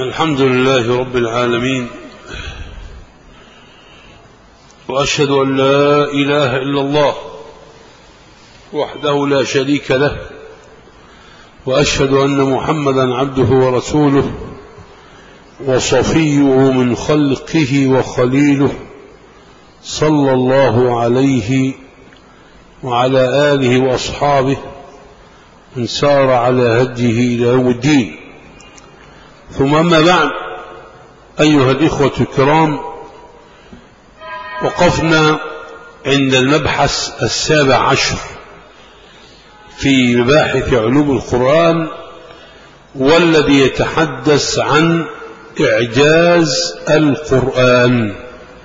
الحمد لله رب العالمين، وأشهد أن لا إله إلا الله وحده لا شريك له، وأشهد أن محمدا عبده ورسوله وصفيه من خلقه وخليله، صلى الله عليه وعلى آله وأصحابه من سار على هديه إلى يوم الدين. ثم أما بعد، أيها الإخوة الكرام، وقفنا عند المبحث 17 في مباحث علوم القرآن، والذي يتحدث عن إعجاز القرآن.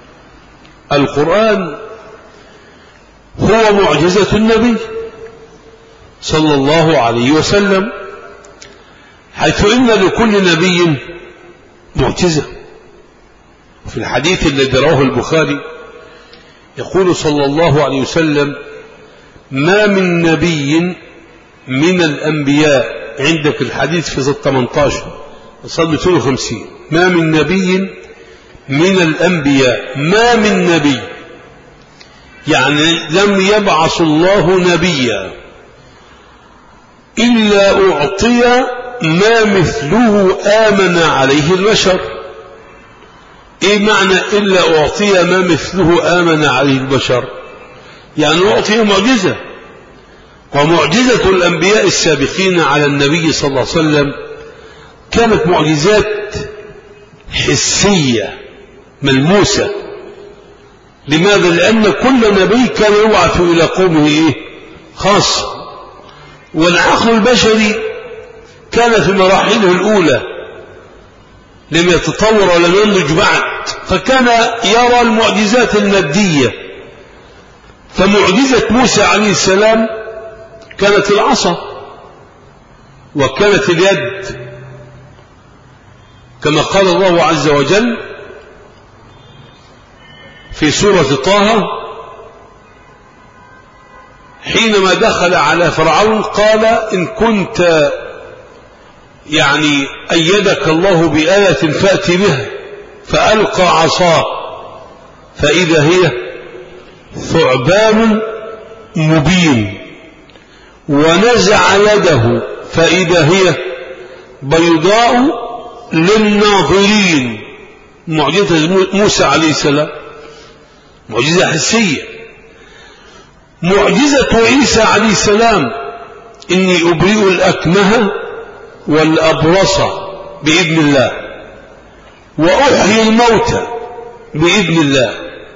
القرآن هو معجزة النبي صلى الله عليه وسلم، حيث إن لكل نبي معجزة. في الحديث الذي رواه البخاري يقول صلى الله عليه وسلم: ما من نبي من الأنبياء، عندك الحديث في 18 صد 250، ما من نبي من الأنبياء، ما من نبي يعني لم يبعث الله نبيا إلا أعطي ما مثله آمن عليه البشر. إيه معنى إلا أعطي ما مثله آمن عليه البشر؟ يعني أعطي معجزة، ومعجزة الأنبياء السابقين على النبي صلى الله عليه وسلم كانت معجزات حسية ملموسة. لماذا؟ لأن كل نبي كان يبعث إلى قومه خاص، والعقل البشري كان في مراحله الأولى، لم يتطور ولم ينضج بعد، فكان يرى المعجزات المادية. فمعجزة موسى عليه السلام كانت العصا، وكانت اليد، كما قال الله عز وجل في سورة طه حينما دخل على فرعون قال: إن كنت أيدك الله بآية فأت بها، فألقى عصاه فإذا هي ثعبان مبين، ونزع يده فإذا هي بيضاء للناظرين. معجزة موسى عليه السلام معجزة حسية. معجزة عيسى عليه السلام: إني أبرئ الأكمه والأبرص بإذن الله، وأحيي الموتى بإذن الله،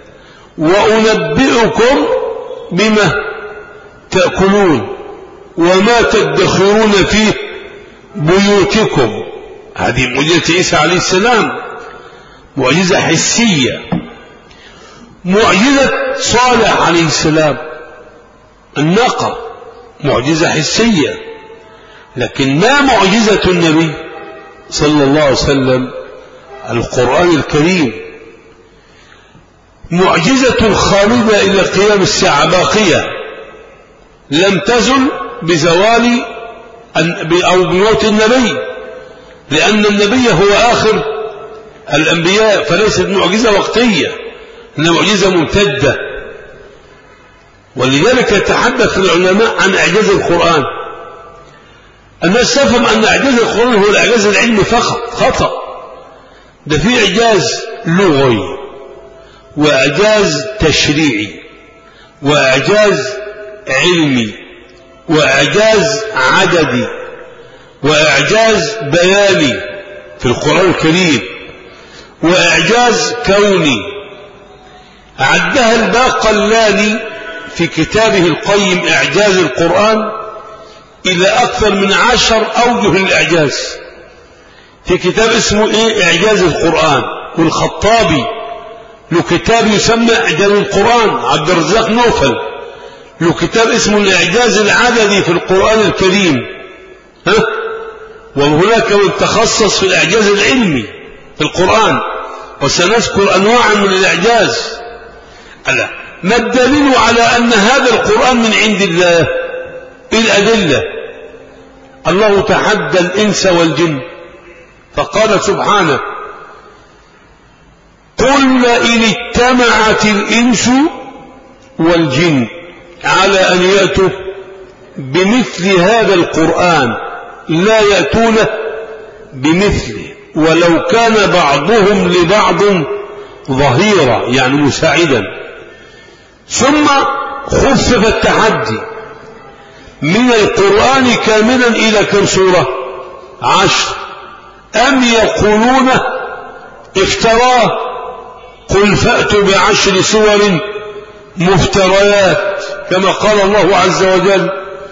وأنبئكم بما تأكلون وما تدخرون في بيوتكم. هذه معجزة عيسى عليه السلام، معجزة حسية. معجزة صالح عليه السلام الناقة، معجزة حسية. لكن ما معجزة النبي صلى الله عليه وسلم؟ القرآن الكريم، معجزة خالدة إلى قيام الساعة، باقية لم تزل بزوال أو بموت النبي، لأن النبي هو آخر الأنبياء، فليست معجزة وقتية، إنها معجزة ممتدة. ولذلك يتحدث العلماء عن إعجاز القرآن. الناس تفهم أن إعجاز القرآن هو الإعجاز العلمي فقط، خطأ. ده فيه إعجاز لغوي، وإعجاز تشريعي، وإعجاز علمي، وإعجاز عددي، وإعجاز بياني في القرآن الكريم، وإعجاز كوني. عدها الباقلاني في كتابه القيم إعجاز القرآن إلى أكثر من 10 أوجه الإعجاز، في كتاب اسمه إعجاز القرآن. والخطابي له كتاب يسمى إعجاز القرآن، عبد الرزاق نوفل له كتاب اسمه الإعجاز العددي في القرآن الكريم. وهناك من تخصص في الإعجاز العلمي في القرآن، وسنذكر أنواعا من الإعجاز. ما الدليل على أن هذا القرآن من عند الله؟ الأدلة: الله تحدى الإنس والجن فقال سبحانه قل إن اجتمعت الإنس والجن على أن يأتوا بمثل هذا القرآن لا يأتونه بمثله ولو كان بعضهم لبعض ظهيرا يعني مساعدا. ثم خفف التحدي من القرآن كاملا إلى كم سورة؟ 10. أم يقولون افتراه قل فأتوا ب10 سور مفتريات كما قال الله عز وجل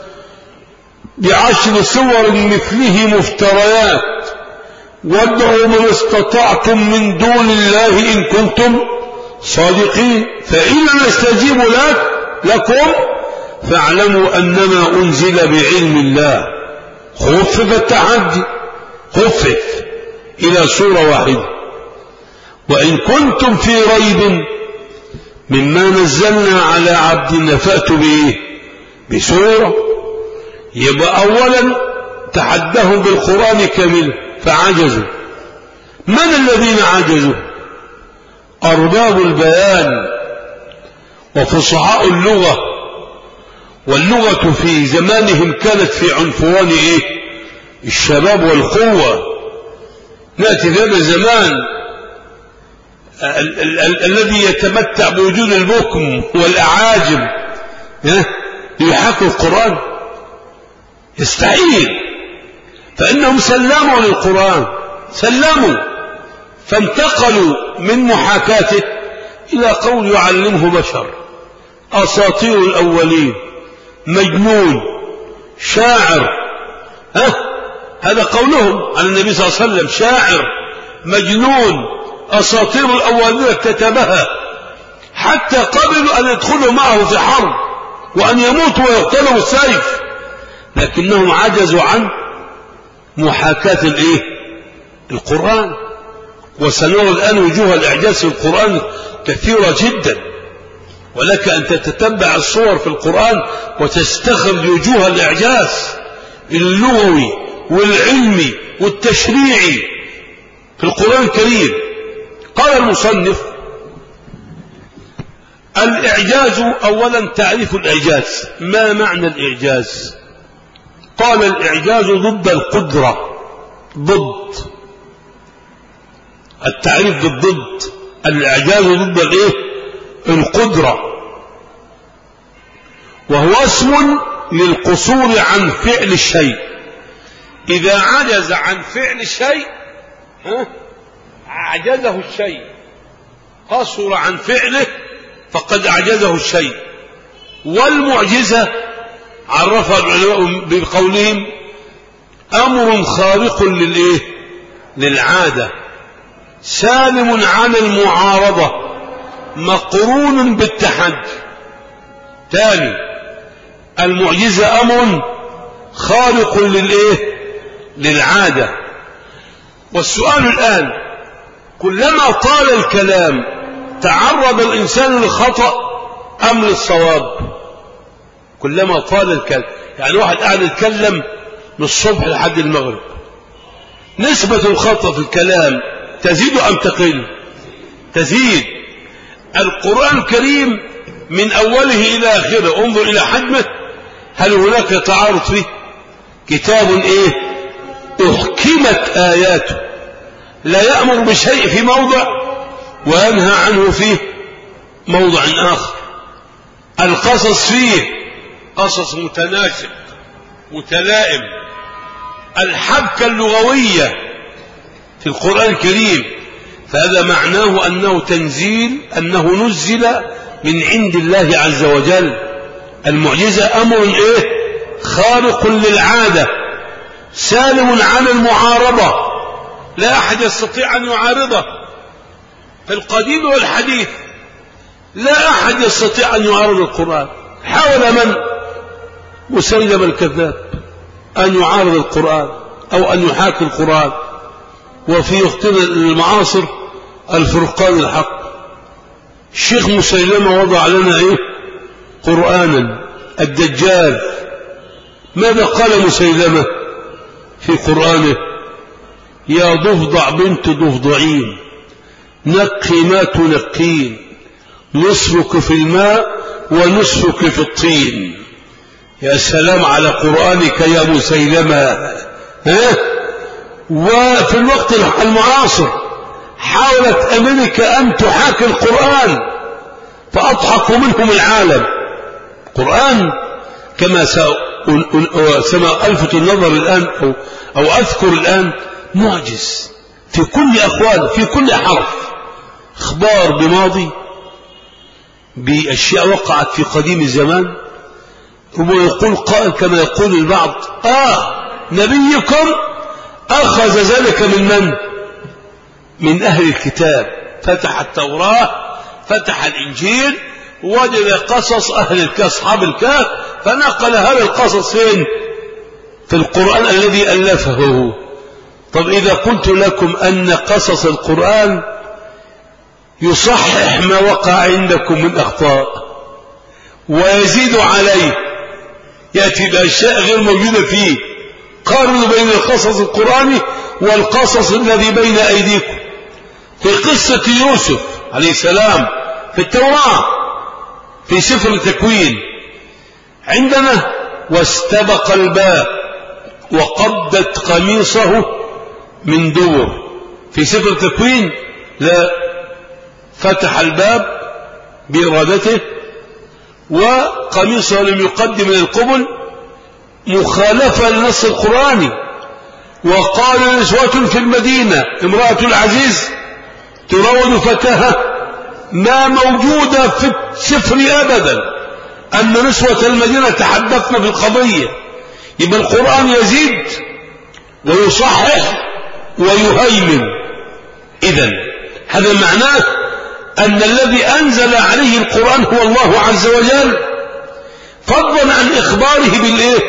ب10 سور مثله مفتريات وادعوا من استطعتم من دون الله إن كنتم صادقين فإن لم يستجيبوا لكم فاعلموا أنما أنزل بعلم الله. خفف التحدي خفف إلى سورة واحدة. وإن كنتم في ريب مما نزلنا على عبدنا فأتوا بسورة. يبقى أولا تحدهم بالقرآن كامل فعجزوا. من الذين عجزوا؟ أرباب البيان وفصحاء اللغة. واللغة في زمانهم كانت في عنفوان الشباب والقوة. نأتي في هذا الزمان الذي يتمتع بوجود البكم والأعاجم ليحاكوا القرآن يستحيل. فإنهم سلموا للقرآن سلموا فانتقلوا من محاكاته إلى قول يعلمه بشر أساطير الأولين مجنون شاعر. هذا قولهم عن النبي صلى الله عليه وسلم شاعر مجنون أساطير الأولين اكتتبها حتى قبلوا أن يدخلوا معه في حرب وأن يموتوا ويقتلوا السيف لكنهم عجزوا عن محاكاة القرآن. وسنرى الآن وجوه الإعجاز في القرآن كثيرة جدا ولك أن تتتبع الصور في القرآن وتستخرج وجوه الإعجاز اللغوي والعلمي والتشريعي في القرآن الكريم. قال المصنف الإعجاز أولا تعريف الإعجاز. ما معنى الإعجاز؟ قال الإعجاز ضد القدرة. ضد التعريف بالضد الإعجاز ضد القدرة وهو اسم للقصور عن فعل الشيء. إذا عجز عن فعل الشيء أعجزه الشيء قصر عن فعله فقد أعجزه الشيء. والمعجزة عرفها العلماء بقولهم أمر خارق للعادة سالم عن المعارضة مقرون بالتحدي. ثاني المعجزة أمر خارق للعادة. والسؤال الآن كلما طال الكلام تعرض الإنسان للخطأ أم للصواب؟ كلما طال الكلام يعني واحد قاعد يتكلم من الصبح لحد المغرب نسبة الخطأ في الكلام تزيد أم تقل؟ تزيد. القرآن الكريم من أوله إلى آخره انظر إلى حجمه هل هناك تعارض فيه؟ كتاب أحكمت آياته لا يأمر بشيء في موضع وينهى عنه في موضع آخر. القصص فيه قصص متناسق متلائم. الحبكة اللغوية في القرآن الكريم فهذا معناه أنه تنزيل أنه نزل من عند الله عز وجل. المعجزة أمر خارق للعادة سالم عن المعارضة لا أحد يستطيع أن يعارضه. في القديم والحديث لا أحد يستطيع أن يعارض القرآن. حاول من؟ مسيلمة الكذاب أن يعارض القرآن أو أن يحاكي القرآن. وفي وقتنا المعاصر الفرقان الحق الشيخ مسيلمة وضع لنا قرآنا. الدجال ماذا قال مسيلمة في قرآنه؟ يا ضفدع بنت ضفدعين نقي ما تنقين نصفك في الماء ونصفك في الطين. يا سلام على قرآنك يا مسيلمة. وفي الوقت المعاصر حاولت أمريكا أن تحاكي القرآن فأضحكوا منهم العالم. قرآن كما ألفت النظر الآن أو أذكر الآن معجز في كل أقوال في كل حرف، اخبار بماضي بأشياء وقعت في قديم الزمان. ويقول قائل كما يقول البعض نبيكم أخذ ذلك من من أهل الكتاب، فتح التوراة فتح الإنجيل وجد قصص أهل أصحاب الكهف فنقل هذا القصص فين؟ في القرآن الذي ألفه. طب إذا قلت لكم أن قصص القرآن يصحح ما وقع عندكم من أخطاء ويزيد عليه، يأتي بأشياء غير موجودة فيه، قارنوا بين القصص القرآني والقصص الذي بين أيديكم. في قصة يوسف عليه السلام في التوراة في سفر التكوين عندنا واستبق الباب وقدت قميصه من دبر. في سفر التكوين لا، فتح الباب بإرادته وقميصه لم يقدم من القبل مخالفة للنص القرآني. وقال نسوة في المدينة امرأة العزيز تراود فتاها، ما موجودة في السفر أبدا أن نسوة المدينة تحدثن في القضية. يبقى القرآن يزيد ويصحح ويهيمن. إذن هذا معناه أن الذي أنزل عليه القرآن هو الله عز وجل، فضلا عن إخباره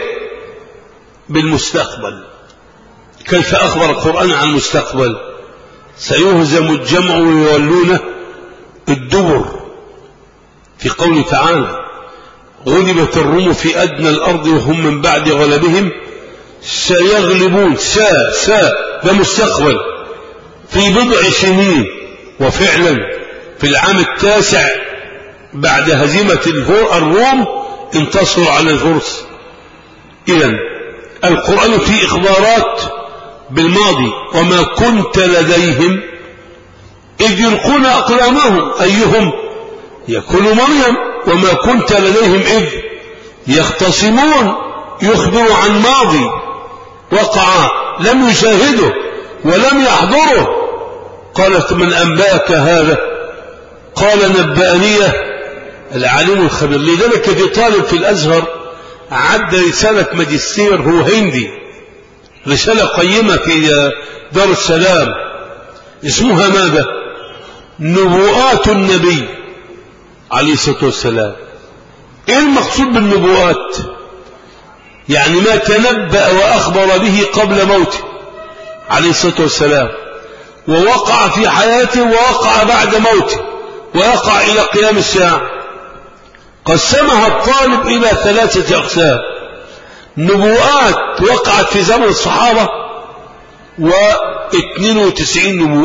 بالمستقبل. كيف أخبر القرآن عن المستقبل؟ سيهزم الجمع ويولون الدبر، في قوله تعالى غلبت الروم في أدنى الأرض وهم من بعد غلبهم سيغلبون. ده مستقبل في بضع سنين. وفعلا في العام 9 بعد هزيمة الروم انتصروا على الفرس. إذن القرآن فيه إخبارات بالماضي. وما كنت لديهم إذ يلقون أقلامهم أيهم يكون مريم، وما كنت لديهم إذ يختصمون. يخبر عن ماضي وقع لم يشاهده ولم يحضره. قالت من أنباك هذا؟ قال نبأنيه العليم الخبير. لذلك في طالب في الأزهر عد رسالة ماجستير، هو هندي، رسالة قيمة في دار السلام، اسمها ماذا؟ نبوءات النبي عليه الصلاة والسلام. ايه المقصود بالنبوءات؟ يعني ما تنبأ وأخبر به قبل موته عليه الصلاة والسلام، ووقع في حياته ووقع بعد موته ويقع إلى قيام الساعة. قسمها الطالب إلى 3 أقسام: نبوءات وقعت في زمن الصحابة، و92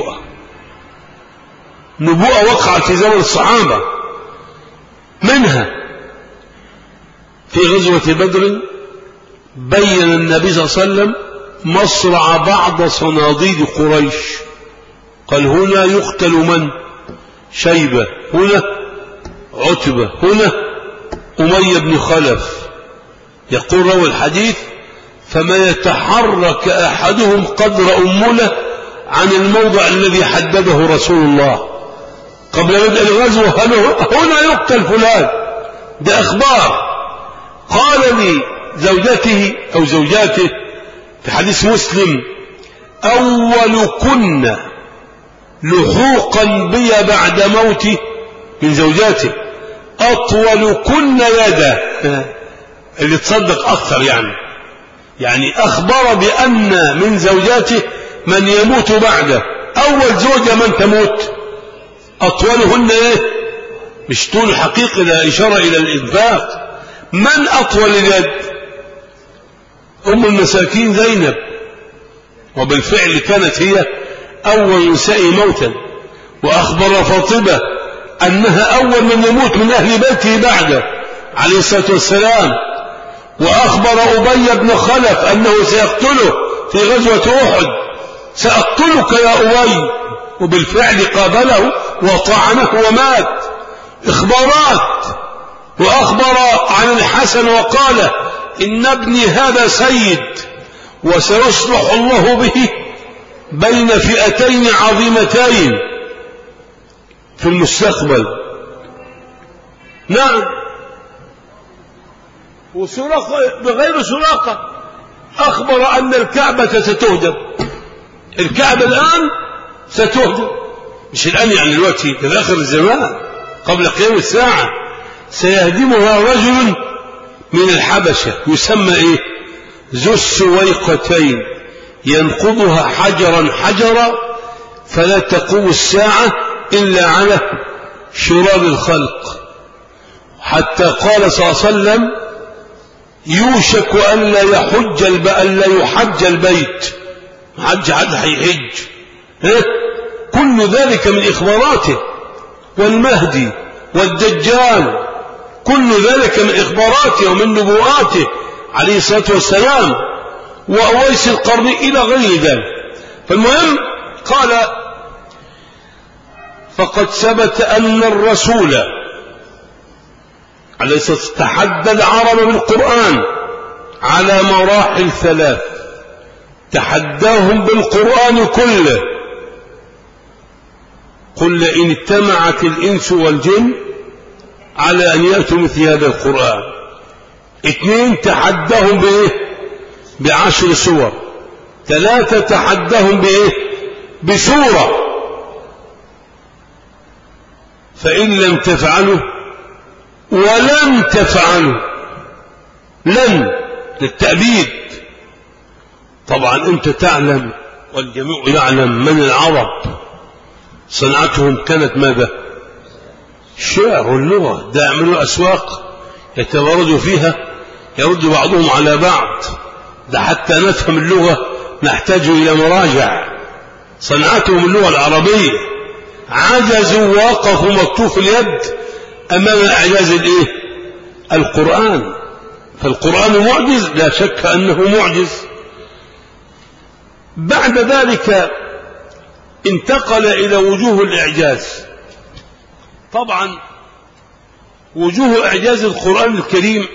نبوءة وقعت في زمن الصحابة. منها في غزوة بدر بين النبي صلى الله عليه وسلم مصرع بعض صناديد قريش، قال هنا يقتل من؟ شيبة، هنا عتبة، هنا أمية بن خلف. يقول روى الحديث فما يتحرك أحدهم قدر أمله عن الموضع الذي حدده رسول الله قبل بدء الغزوة، هنا يقتل فلان. ده أخبار. قال لي زوجته أو زوجاته في حديث مسلم أول كن لحوقا بي بعد موتي من زوجاته أطول كن يدا، اللي تصدق أكثر يعني أخبر بأن من زوجاته من يموت بعده. أول زوجة من تموت أطولهن مش طول حقيقي، ده إشارة إلى الإنفاق. من أطول اليد؟ أم المساكين زينب وبالفعل كانت هي أول نساء موتا، وأخبر فاطمة أنها أول من يموت من أهل بيته بعده عليه الصلاة والسلام، وأخبر أبي بن خلف أنه سيقتله في غزوة أحد، سأقتلك يا أبي، وبالفعل قابله وطعنه ومات. إخبارات. وأخبر عن الحسن وقال إن ابني هذا سيد وسيصلح الله به بين فئتين عظيمتين في المستقبل. نعم. وسراقة بغير سراقة أخبر أن الكعبة ستهدم. الكعبة الآن ستهدم، مش الآن يعني دلوقتي، في آخر الزمان قبل قيام الساعة سيهدمها رجل من الحبشة يسمى إيه؟ ذو السويقتين، ينقضها حجرا حجرا فلا تقوم الساعة إلا على شرار الخلق. حتى قال صلى الله عليه وسلم يوشك أن لا يحج البيت، حج هيحج. كل ذلك من إخباراته، والمهدي والدجال كل ذلك من إخباراته ومن نبوءاته عليه الصلاة والسلام، وأويس القرني إلى غير ذلك. فالمهم قال فقد ثبت أن الرسول عليه الصلاة والسلام تحدى العرب بالقرآن على مراحل ثلاث، تحداهم بالقرآن كله. قل إن اجتمعت الإنس والجن على أن يأتوا مثل هذا القرآن. 2 تحداهم بإيه؟ ب10 سور. 3 تحداهم بإيه؟ بسورة. فإن لم تفعلوا ولن تفعلوا، لن للتأبيد. طبعا أنت تعلم والجميع يعلم من العرب صنعتهم كانت ماذا؟ الشعر واللغة. ده يعملوا أسواق يتواردوا فيها، يرد بعضهم على بعض. ده حتى نفهم اللغة نحتاج إلى مراجع. صنعتهم اللغة العربية، عجزوا ووقفوا مكتوف اليد أمام إعجاز الإيه؟ القرآن. فالقرآن معجز، لا شك أنه معجز. بعد ذلك انتقل إلى وجوه الإعجاز. طبعا وجوه إعجاز القرآن الكريم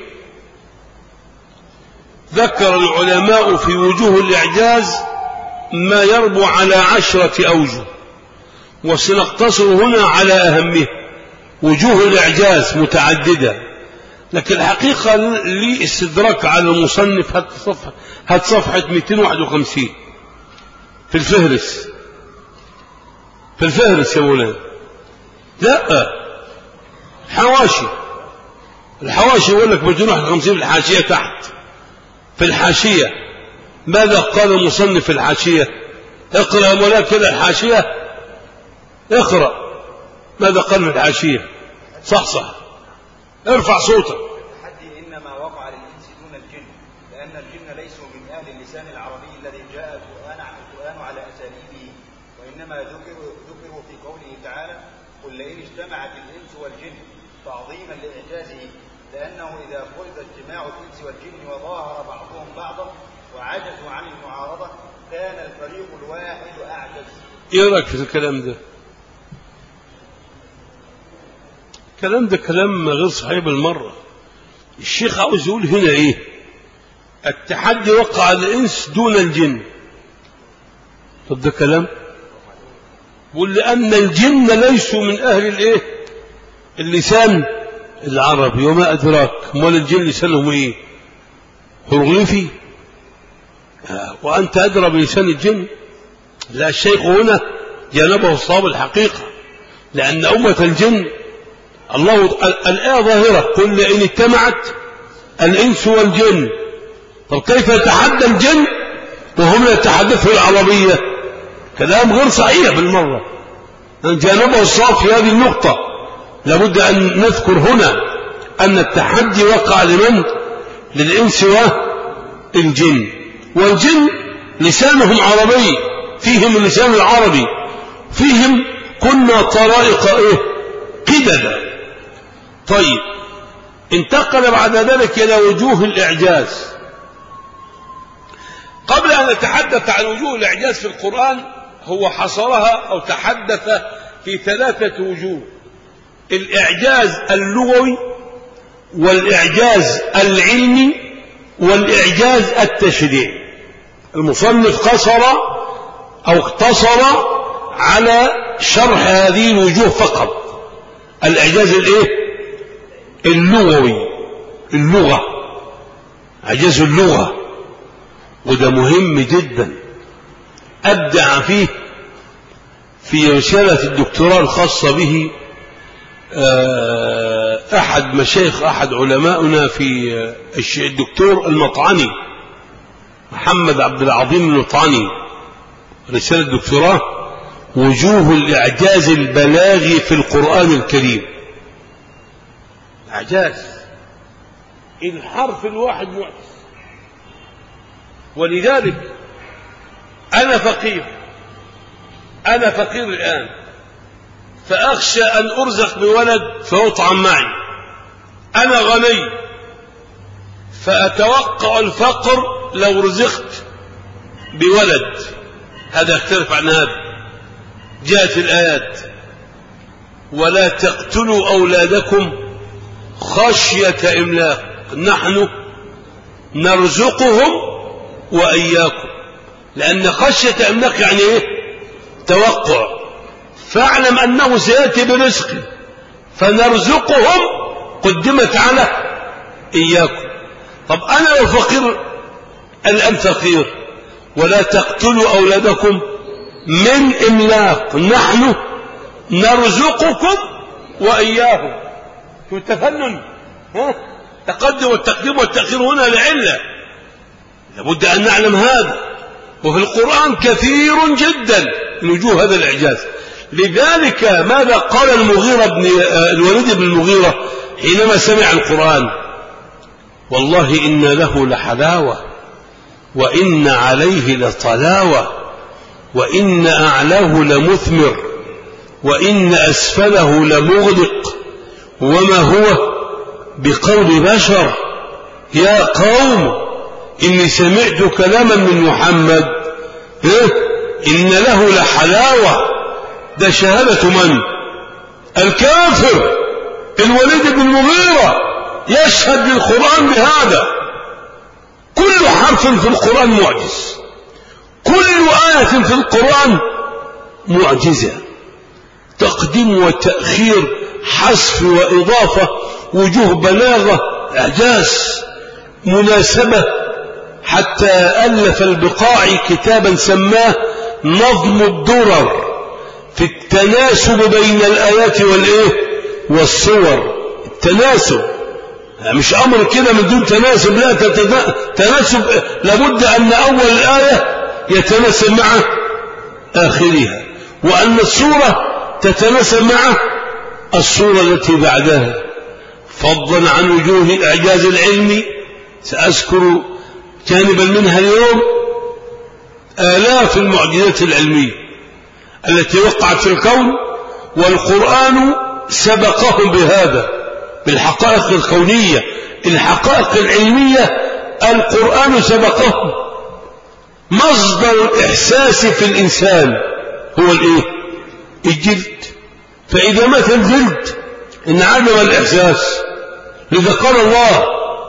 ذكر العلماء في وجوه الإعجاز ما يربو على 10 أوجه، وسنقتصر هنا على أهمه. وجوه الإعجاز متعددة، لكن الحقيقة لي استدراك على المصنف. هات صفحة 251 في الفهرس. في الفهرس يا مولانا، لا حواشي. الحواشي يقول لك 251 في الحاشية تحت. في الحاشية ماذا قال المصنف في الحاشية؟ اقرأ يا مولانا كده الحاشية، اقرأ ماذا قال في الحاشية. صح ارفع صوتك. التحدي إنما وقع للإنس دون الجن، لأن الجن ليسوا من أهل اللسان العربي الذي جاء القرآن على أساليبه، وإنما ذكروا في قوله تعالى قل لئن اجتمعت الإنس والجن تعظيما لإعجازه، لأنه إذا فرض اجتماع الإنس والجن وظاهر بعضهم بعضا وعجزوا عن المعارضة كان الفريق الواحد أعجز. إيه رأيك في الكلام ده؟ الكلام ده كلام غير صحيح بالمرة. الشيخ عاوز يقول هنا إيه؟ التحدي وقع على الإنس دون الجن. طب ده كلام؟ بيقول لأن الجن ليسوا من أهل الإيه؟ اللسان العربي. وما أدراك مال الجن لسانهم إيه؟ هيروغليفي؟ وأنت أدرى بلسان الجن؟ لا، الشيخ هنا جانبه الصواب الحقيقة، لأن أمة الجن الله الآية ظاهرة قل لئن اجتمعت الإنس والجن. طب كيف يتحدى الجن وهم يتحدثوا العربية؟ كلام غير صحيح بالمرة. جانبه الصواب في هذه النقطة. لابد أن نذكر هنا أن التحدي وقع لمن؟ للإنس والجن. والجن لسانهم عربي، فيهم اللسان العربي، فيهم كنا طرائق قددا. طيب انتقل بعد ذلك إلى وجوه الإعجاز. قبل أن نتحدث عن وجوه الإعجاز في القرآن هو حصرها أو تحدث في 3 وجوه: الإعجاز اللغوي، والإعجاز العلمي، والإعجاز التشريعي. المصنف قصر أو اقتصر على شرح هذه الوجوه فقط. الإعجاز اللغوي، اللغة، إعجاز اللغة، وده مهم جدا. أبدع فيه في رسالة الدكتوراه الخاصة به أحد مشايخ أحد علماؤنا في الدكتور المطعني محمد عبد العظيم المطعني، رسالة دكتوراه وجوه الإعجاز البلاغي في القرآن الكريم. إعجاز الحرف الواحد معجز. ولذلك أنا فقير الآن، فأخشى أن أرزق بولد فيطعم معي. أنا غني فأتوقع الفقر لو رزقت بولد. هذا يختلف عن هذا. جاءت الآيات: ولا تقتلوا أولادكم خشية إملاق نحن نرزقهم وإياكم. لأن خشية إملاق يعني توقع، فاعلم أنه سيأتي برزق، فنرزقهم قدمت على إياكم. طب أنا لو فقير الآن فقير، ولا تقتلوا أولادكم من إملاق نحن نرزقكم وإياهم. شو التفنن؟ تقدم والتقديم والتأخير هنا لعلة، لابد أن نعلم هذا. وفي القرآن كثير جدا من وجوه هذا الإعجاز. لذلك ماذا قال الوليد بن المغيرة حينما سمع القرآن؟ والله إن له لحلاوة وإن عليه لطلاوة وإن أعلاه لمثمر وإن أسفله لمغدق وما هو بقول بشر. يا قوم إني سمعت كلاما من محمد إن له لحلاوة. ده شهادة من؟ الكافر الوليد بن المغيرة يشهد للقرآن بهذا. كل حرف في القرآن معجز، كل آية في القرآن معجزة، تقديم وتأخير، حذف وإضافة، وجوه بلاغة، إعجاز، مناسبة. حتى ألف البقاعي كتابا سماه نظم الدرر في التناسب بين الآيات والصور. التناسب مش أمر كده من دون تناسب، لا، تناسب لابد أن أول الآية يتناسب مع آخرها، وأن الصورة تتناسب مع الصورة التي بعدها. فضلا عن وجوه الإعجاز العلمي سأذكر جانبا منها اليوم: آلاف المعجزات العلمية التي وقعت في الكون، والقرآن سبقهم بهذا، بالحقائق الكونية، الحقائق العلمية القرآن سبقهم. مصدر الإحساس في الإنسان هو الجلد، فإذا مات الجلد انعدم الإحساس. لذا قال الله: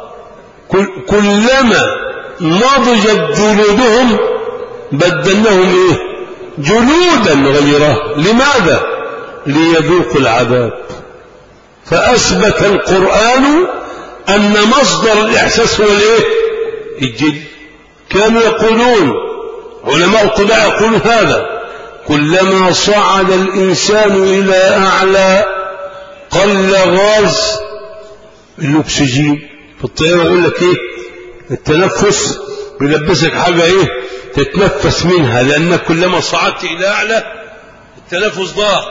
كلما نضجت جلودهم بدلناهم جلودا غيرها. لماذا؟ ليذوقوا العذاب. فأثبت القرآن أن مصدر الإحساس هو الجلد. كانوا يقولون علماء الطباعة يقولون هذا: كلما صعد الإنسان إلى أعلى قل غاز الأكسجين. في الطيارة يقول لك التنفس بيلبسك حاجة تتنفس منها، لأنك كلما صعدت إلى أعلى التنفس ضاق.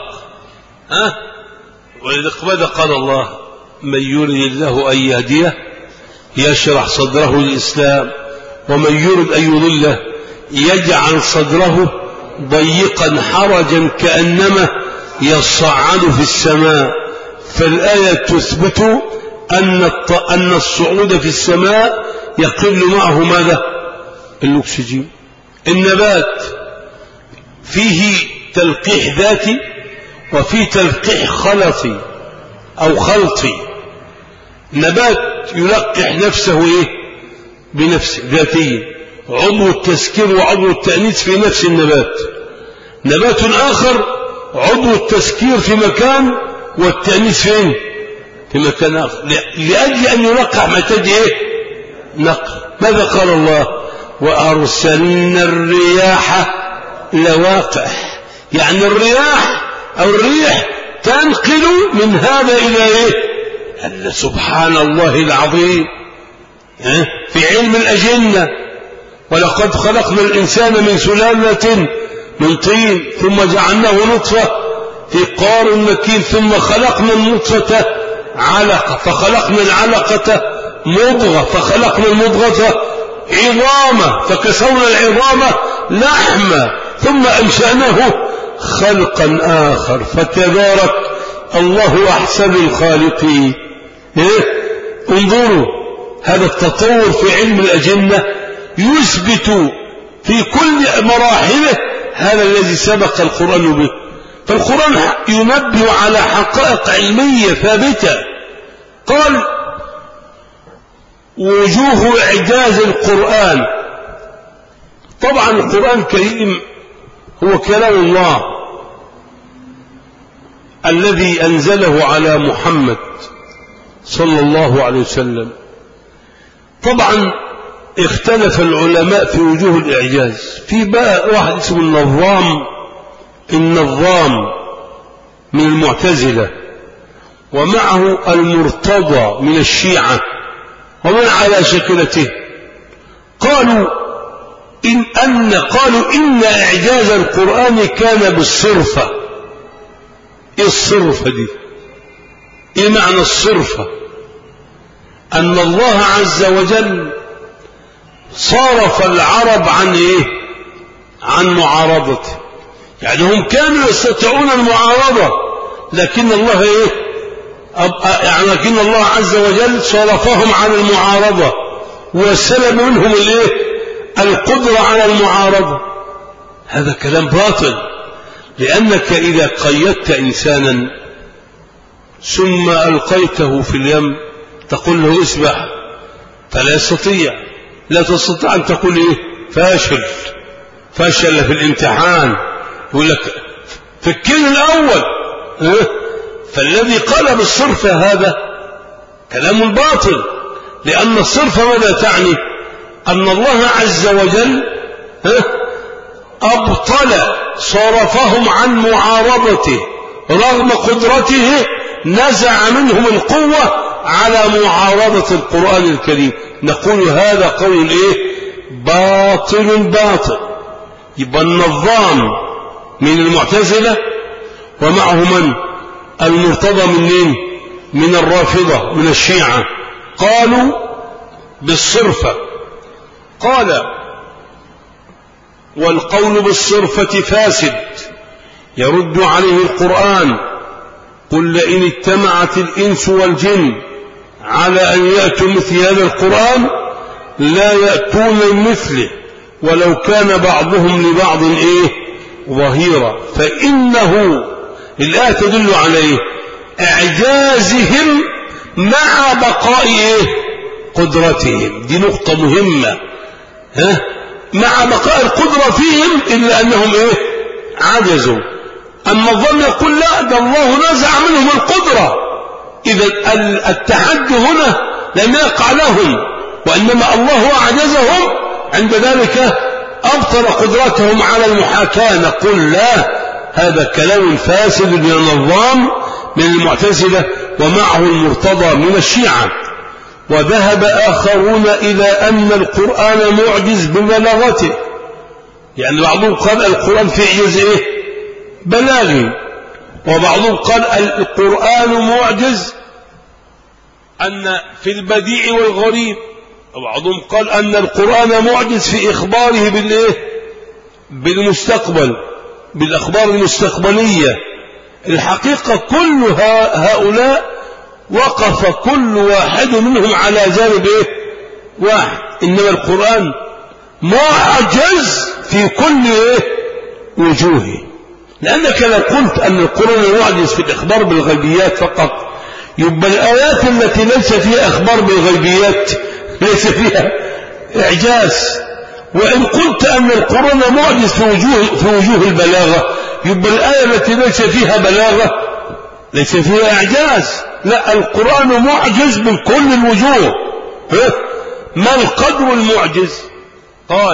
ولذلك قال الله: من يرد الله أن يهديه يشرح صدره للإسلام، ومن يرد أن يضله يجعل صدره ضيقا حرجا كأنما يصعد في السماء. فالآية تثبت أن الصعود في السماء يقل معه ماذا؟ الأكسجين. النبات فيه تلقيح ذاتي وفيه تلقيح خلطي أو خلطي. نبات يلقح نفسه بنفسه ذاتيا، عضو التسكير وعضو التأنيث في نفس النبات. نبات آخر عضو التسكير في مكان والتأنيث فين؟ في مكان آخر، لأجل أن يلقح محتاج نقل. ماذا قال الله؟ وأرسلنا الرياح لواقح، يعني الرياح أو الريح تنقل من هذا إلى سبحان الله العظيم في علم الأجنة. ولقد خلقنا الإنسان من سلالة من طين ثم جعلناه نطفة في قار مكين ثم خلقنا النطفة علقة فخلقنا العلقة مضغة فخلقنا المضغة عظاما فكسونا العظام لحما ثم أنشأناه خلقا آخر فتبارك الله أحسن الخالقين. انظروا هذا التطور في علم الأجنة يثبت في كل مراحله هذا الذي سبق القرآن به. فالقرآن ينبه على حقائق علمية ثابتة. قال وجوه إعجاز القرآن. طبعا القرآن الكريم هو كلام الله الذي أنزله على محمد صلى الله عليه وسلم. طبعا اختلف العلماء في وجوه الإعجاز. في بقى واحد اسمه النظام من المعتزلة، ومعه المرتضى من الشيعة ومن على شكلته. قالوا إن إعجاز القرآن كان بالصرفة. إيه الصرفة دي؟ إيه معنى الصرفة؟ أن الله عز وجل صرف العرب عن معارضته. يعني هم كانوا يستطيعون المعارضة لكن الله لكن الله عز وجل صرفهم عن المعارضة وسلب منهم القدرة على المعارضة. هذا كلام باطل، لأنك إذا قيدت إنسانا ثم ألقيته في اليم تقول له اسبح فلا يستطيع. لا تستطيع أن تقول فاشل في الامتحان، يقول لك فكين الأول. فالذي قال بالصرفة هذا كلام باطل، لأن الصرفة ماذا تعني؟ أن الله عز وجل أبطل صرفهم عن معارضته رغم قدرته، نزع منهم القوة على معارضة القرآن الكريم. نقول هذا قول باطل. يبقى النظام من المعتزلة ومعه من؟ المرتضى من الرافضة من الشيعة. قالوا بالصرفة. قال والقول بالصرفة فاسد يرد عليه القرآن. قل لئن اجتمعت الإنس والجن على أن يأتوا مثل هذا القرآن لا يأتون مثله ولو كان بعضهم لبعض ظهيرا. فإنه الآية تدل عليه إعجازهم مع بقاء قدرتهم. دي نقطة مهمة. مع بقاء القدرة فيهم إلا أنهم عجزوا. أما الظن يقول لا، ده الله نزع منهم القدرة. إذا التحدي هنا لم يقع لهم، وإنما الله أعجزهم، عند ذلك أبطل قدرتهم على المحاكاة. نقول لا، هذا كلام فاسد من النظام من المعتزلة ومعه المرتضى من الشيعة. وذهب آخرون إلى أن القرآن معجز ببلاغته. يعني بعضهم قال القرآن في إعجاز بلاغي، وبعضهم قال القرآن معجز أن في البديع والغريب، وبعضهم قال أن القرآن معجز في إخباره بالمستقبل، بالأخبار المستقبلية. الحقيقة كل هؤلاء وقف كل واحد منهم على جانب واحد، إنما القرآن معجز في كل وجوهه. لأنك لو قلت أن القرآن معجز في الإخبار بالغيبيات فقط، يبقى الآيات التي ليس فيها أخبار بالغيبيات ليس فيها إعجاز. وإن قلت أن القرآن معجز في وجوه البلاغة، يبقى الآية التي ليس فيها بلاغة ليس فيها إعجاز. لا، القرآن معجز من كل الوجوه. ما القدر المعجز؟ قال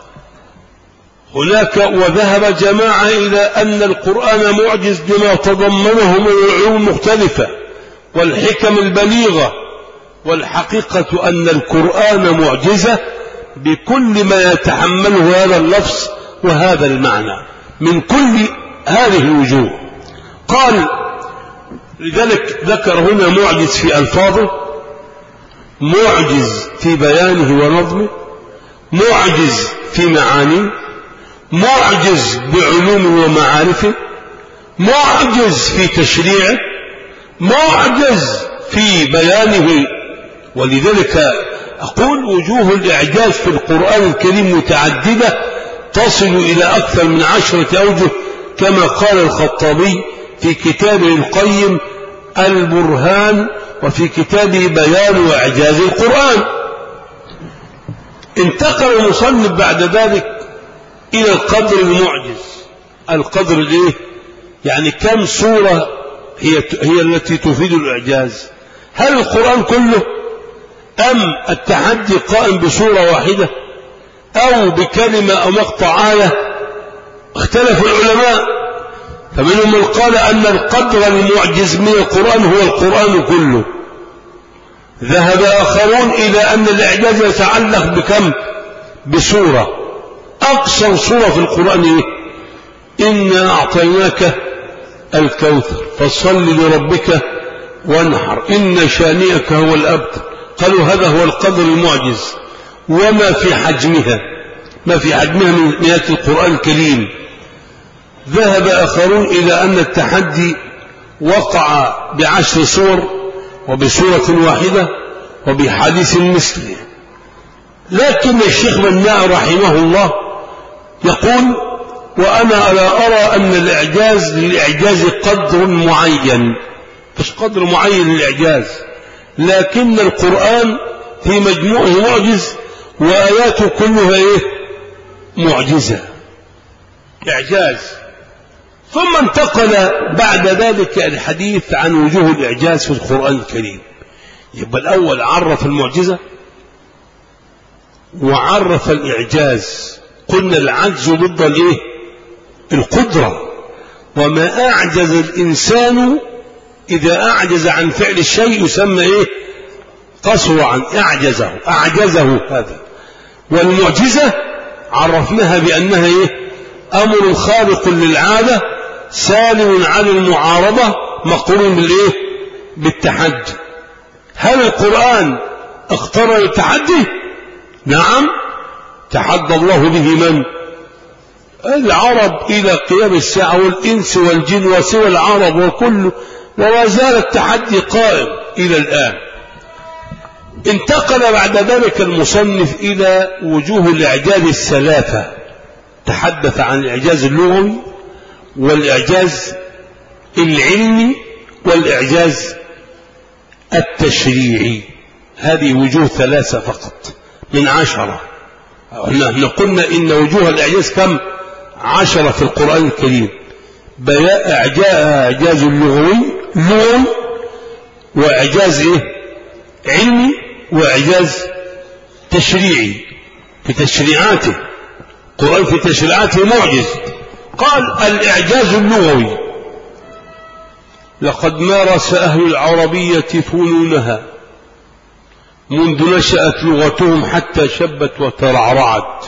هناك وذهب جماعة إلى أن القرآن معجز بما تضمنه من العلوم المختلفة والحكم البليغة. والحقيقة أن القرآن معجزة بكل ما يتحمله هذا اللفظ وهذا المعنى من كل هذه الوجوه. قال لذلك ذكر هنا معجز في ألفاظه، معجز في بيانه ونظمه، معجز في معانيه، معجز بعلومه ومعارفه، معجز في تشريعه، معجز في بيانه. ولذلك أقول وجوه الإعجاز في القرآن الكريم متعددة تصل إلى أكثر من 10 أوجه، كما قال الخطابي في كتابه القيم البرهان، وفي كتابه بيان وإعجاز القرآن. انتقل المصنف بعد ذلك إلى القدر المعجز. القدر يعني كم سورة هي التي تفيد الإعجاز؟ هل القرآن كله، أم التحدي قائم بسورة واحدة أو بكلمة أو مقطع آية؟ اختلف العلماء، فمنهم من قال أن القدر المعجز من القرآن هو القرآن كله. ذهب آخرون إلى أن الإعجاز يتعلق بكم؟ بسورة. أقصر سورة في القرآن إنا أعطيناك الكوثر فصل لربك وانحر إن شانئك هو الأبتر. قالوا هذا هو القدر المعجز، وما في حجمها، ما في حجمها من آيات القرآن الكريم. ذهب آخرون إلى أن التحدي وقع ب10 سور وبسورة واحدة وبحديث مثله. لكن الشيخ مناع رحمه الله يقول وأنا لا أرى أن الإعجاز للإعجاز قدر معين، مش قدر معين للإعجاز، لكن القرآن في مجموعه معجز وآياته كلها معجزة إعجاز. ثم انتقل بعد ذلك الحديث عن وجوه الإعجاز في القرآن الكريم. يبقى الأول عرف المعجزة وعرف الإعجاز. قلنا العجز ضد القدرة، وما أعجز الإنسان إذا أعجز عن فعل الشيء يسمى قصر عن أعجزه هذا. والمعجزة عرفناها بأنها أمر خارق للعادة سالم عن المعارضة مقرون بالتحدي. هل القرآن اختار التحدي؟ نعم، تحدى الله به من؟ العرب إلى قيام الساعة، والإنس والجن وسوى العرب وكل، وما زال التحدي قائم إلى الآن. انتقل بعد ذلك المصنف إلى وجوه الإعجاز 3. تحدث عن الإعجاز اللغوي والإعجاز العلمي والإعجاز التشريعي. هذه وجوه 3 فقط من 10. احنا قلنا إن وجوه الإعجاز كم؟ 10 في القرآن الكريم. إعجاز اللغوي وإعجاز علمي وإعجاز تشريعي في تشريعاته. القرآن في تشريعاته معجز. قال الإعجاز اللغوي لقد مارس أهل العربية فنونها منذ نشأت لغتهم حتى شبت وترعرعت،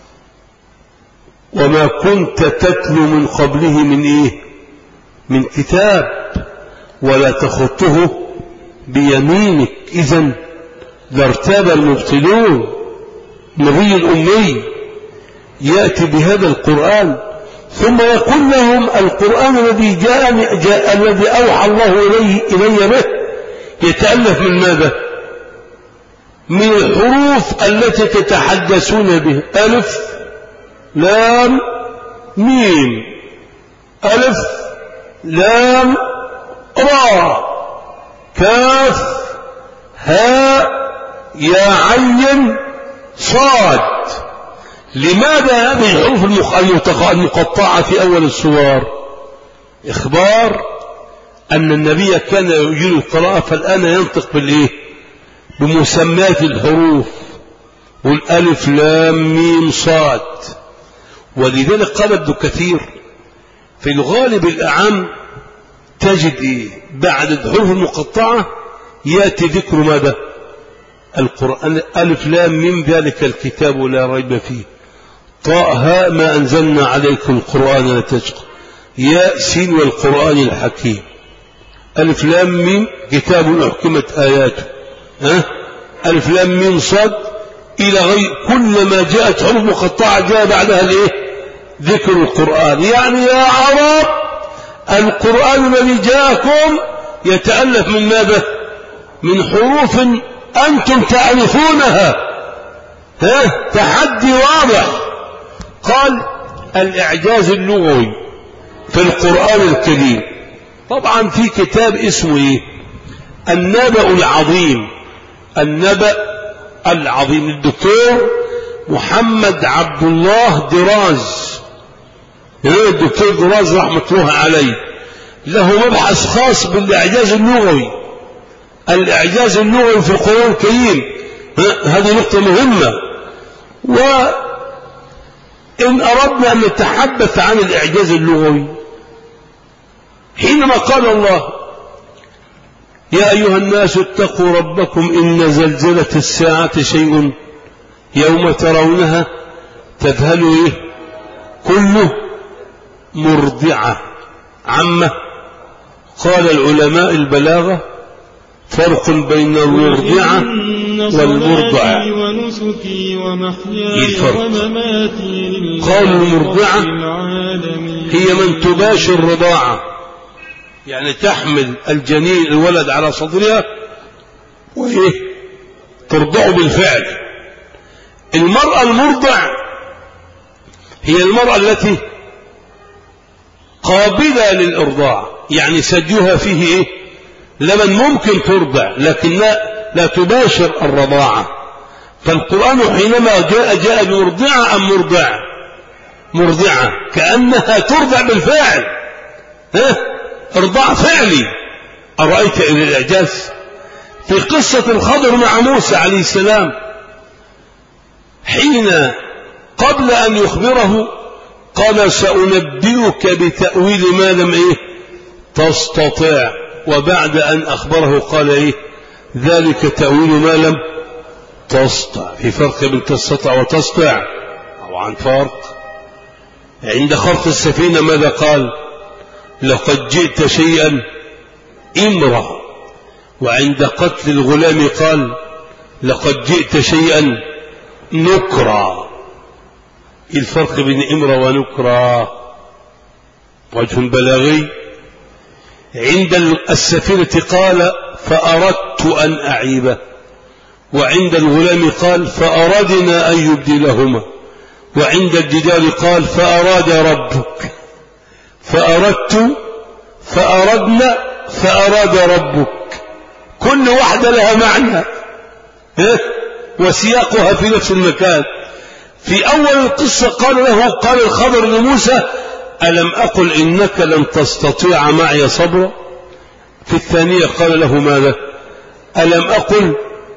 وما كنت تتلو من قبله من كتاب ولا تخطه بيمينك إذن لارتاب المبطلون. نبي الأمي يأتي بهذا القرآن ثم يقول لهم القرآن الذي الذي أوحى الله إلي به يتألف من ماذا؟ من الحروف التي تتحدثون به. ألف لام ميم، ألف لام را، كاف هاء يا عين صاد. لماذا هذه الحروف المقطعة في أول السور؟ إخبار أن النبي كان يجيل القراءة، فالآن ينطق بالإيه؟ بمسميات الحروف، والألف لام ميم صاد. ولذلك قال ابن كثير في الغالب الأعم تجد إيه؟ بعد الحروف المقطعة يأتي ذكر ماذا؟ القرآن. ألف لام ميم ذلك الكتاب لا ريب فيه، طاء هاء ما أنزلنا عليكم القرآن لتشقى، ياء سين والقرآن الحكيم. ألف لام ميم كتاب أحكمت آياته، ألف لام ميم صاد إلى غير. كلما جاءت حروف مقطعة جاء بعدها الإيه؟ ذكر القرآن. يعني يا عرب القرآن الذي جاءكم يتألف من ماذا؟ من حروف أنتم تعرفونها. تحدي واضح. قال الإعجاز اللغوي في القرآن الكريم. طبعا في كتاب اسمه إيه؟ النبأ العظيم. النبأ العظيم الدكتور محمد عبد الله دراز، الدكتور دراز رحمة الله عليه، له مبحث خاص بالإعجاز اللغوي. الإعجاز اللغوي في القرآن الكريم، هذه نقطة مهمة. وإن أردنا أن نتحدث عن الإعجاز اللغوي، حينما قال الله يا أيها الناس اتقوا ربكم إن زلزلة الساعة شيء يوم ترونها تذهل إيه؟ كل مرضعة عامة. قال العلماء البلاغة فرق بين المرضعة والمرضع. قال المرضعة هي من تباشر الرضاعة، يعني تحمل الجنين الولد على صدرها وإيه؟ ترضعه بالفعل. المرأة المرضع هي المرأة التي قابلة للإرضاع، يعني ثديها فيه إيه؟ لمن ممكن ترضع لكن لا تباشر الرضاعة. فالقرآن حينما جاء بمرضعة أم مرضعة كأنها ترضع بالفعل، ارضاع فعلي. أرأيت إلى الإعجاز في قصة الخضر مع موسى عليه السلام، حين قبل أن يخبره قال سأنبئك بتأويل ما لم إيه؟ تستطيع. وبعد أن أخبره قال إيه؟ ذلك تأويل ما لم تستطع. في فرق بين تستطع وتستطع، أو عن فرق. عند خرق السفينة ماذا قال؟ لقد جئت شيئا إمرا. وعند قتل الغلام قال لقد جئت شيئا نكرا. الفرق بين إمرا ونكرا وجه بلاغي. عند السفينة قال فأردت أن أعيبه، وعند الغلام قال فأردنا أن يبدلهما، وعند الجدار قال فأراد ربك. فأردت فأردنا فأراد ربك، كل واحدة لها معنى وسياقها في نفس المكان. في أول القصة قال الخضر لموسى ألم أقل إنك لن تستطيع معي صبرا. في الثانية قال له ماذا؟ ألم أقل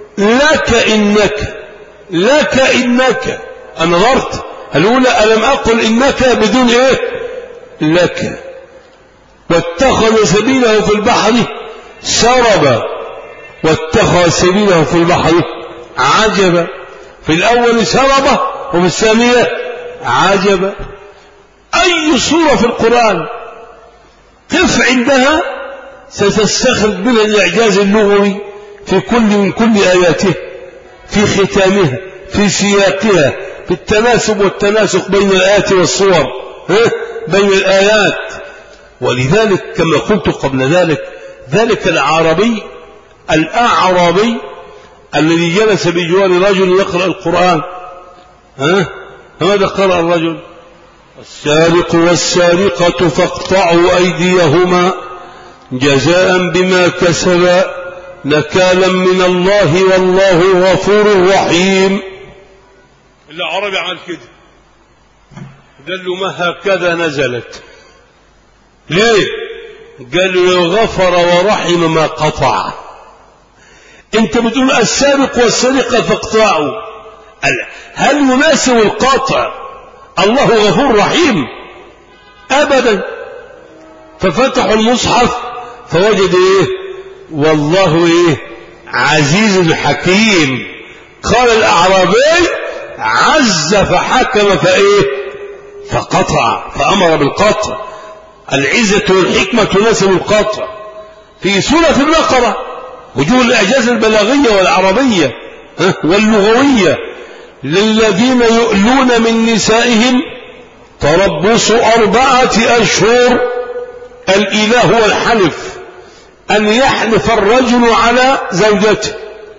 لك إنك. أنظرت الأولى ألم أقل إنك بدون إيه؟ لك. واتخذ سبيله في البحر سربا، واتخذ سبيله في البحر عجبا. في الأول سربا وفي الثانية عجبا. أي سورة في القرآن قف عندها ستستخرج منها الإعجاز اللغوي في كل من كل آياته، في ختامها، في سياقها، في التناسب والتناسق بين الآيات والصور، بين الآيات. ولذلك كما قلت قبل ذلك الأعرابي الذي جلس بجوار رجل يقرأ القرآن، ماذا قرأ الرجل؟ السارق والسارقة فاقطعوا أيديهما جزاء بما كسبا نكالا من الله والله غفور رحيم. العربي عمل كده، قال له ما هكذا نزلت. ليه؟ قال له لو غفر ورحم ما قطع. انت بتقول السارق والسرقة فاقطعوا، هل يناسب القطع الله غفور رحيم؟ ابدا. ففتحوا المصحف فوجد ايه؟ والله ايه؟ عزيز حكيم. قال الاعرابي عز فحكم فايه؟ فقطع، فامر بالقطع. العزة والحكمة تناسب القطع. في سورة البقرة وجوه الإعجاز البلاغية والعربية واللغوية: للذين يؤلون من نسائهم تربص 4 أشهر. الإله هو الحلف، أن يحلف الرجل على زوجته،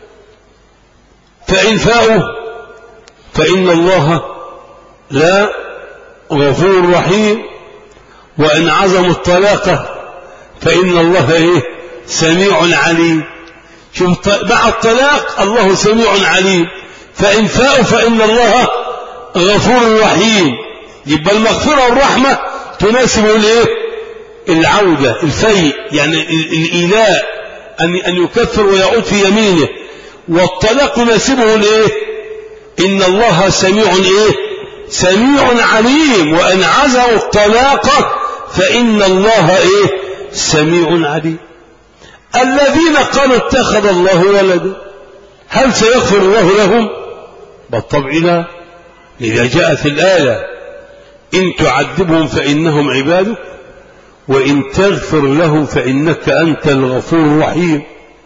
فإن فاءوا فإن الله لا غفور رحيم، وإن عزموا الطلاق فإن الله إيه؟ سميع عليم. شوف، مع الطلاق الله سميع عليم، فإن فاءوا فإن الله غفور رحيم. يبقى المغفرة والرحمة تناسب الايه؟ العودة، الفيء، يعني الإيلاء، أن يكفر ويعود في يمينه. والطلاق يناسبه الايه؟ إن الله سميع ايه؟ سميع عليم. وأن عزموا الطلاق فإن الله ايه؟ سميع عليم. الذين قالوا اتخذ الله ولدا هل سيغفر الله لهم؟ بالطبع لا. إذا جاءت الآية: إن تعذبهم فإنهم عبادك وإن تغفر لهم فإنك أنت الغفور الرحيم.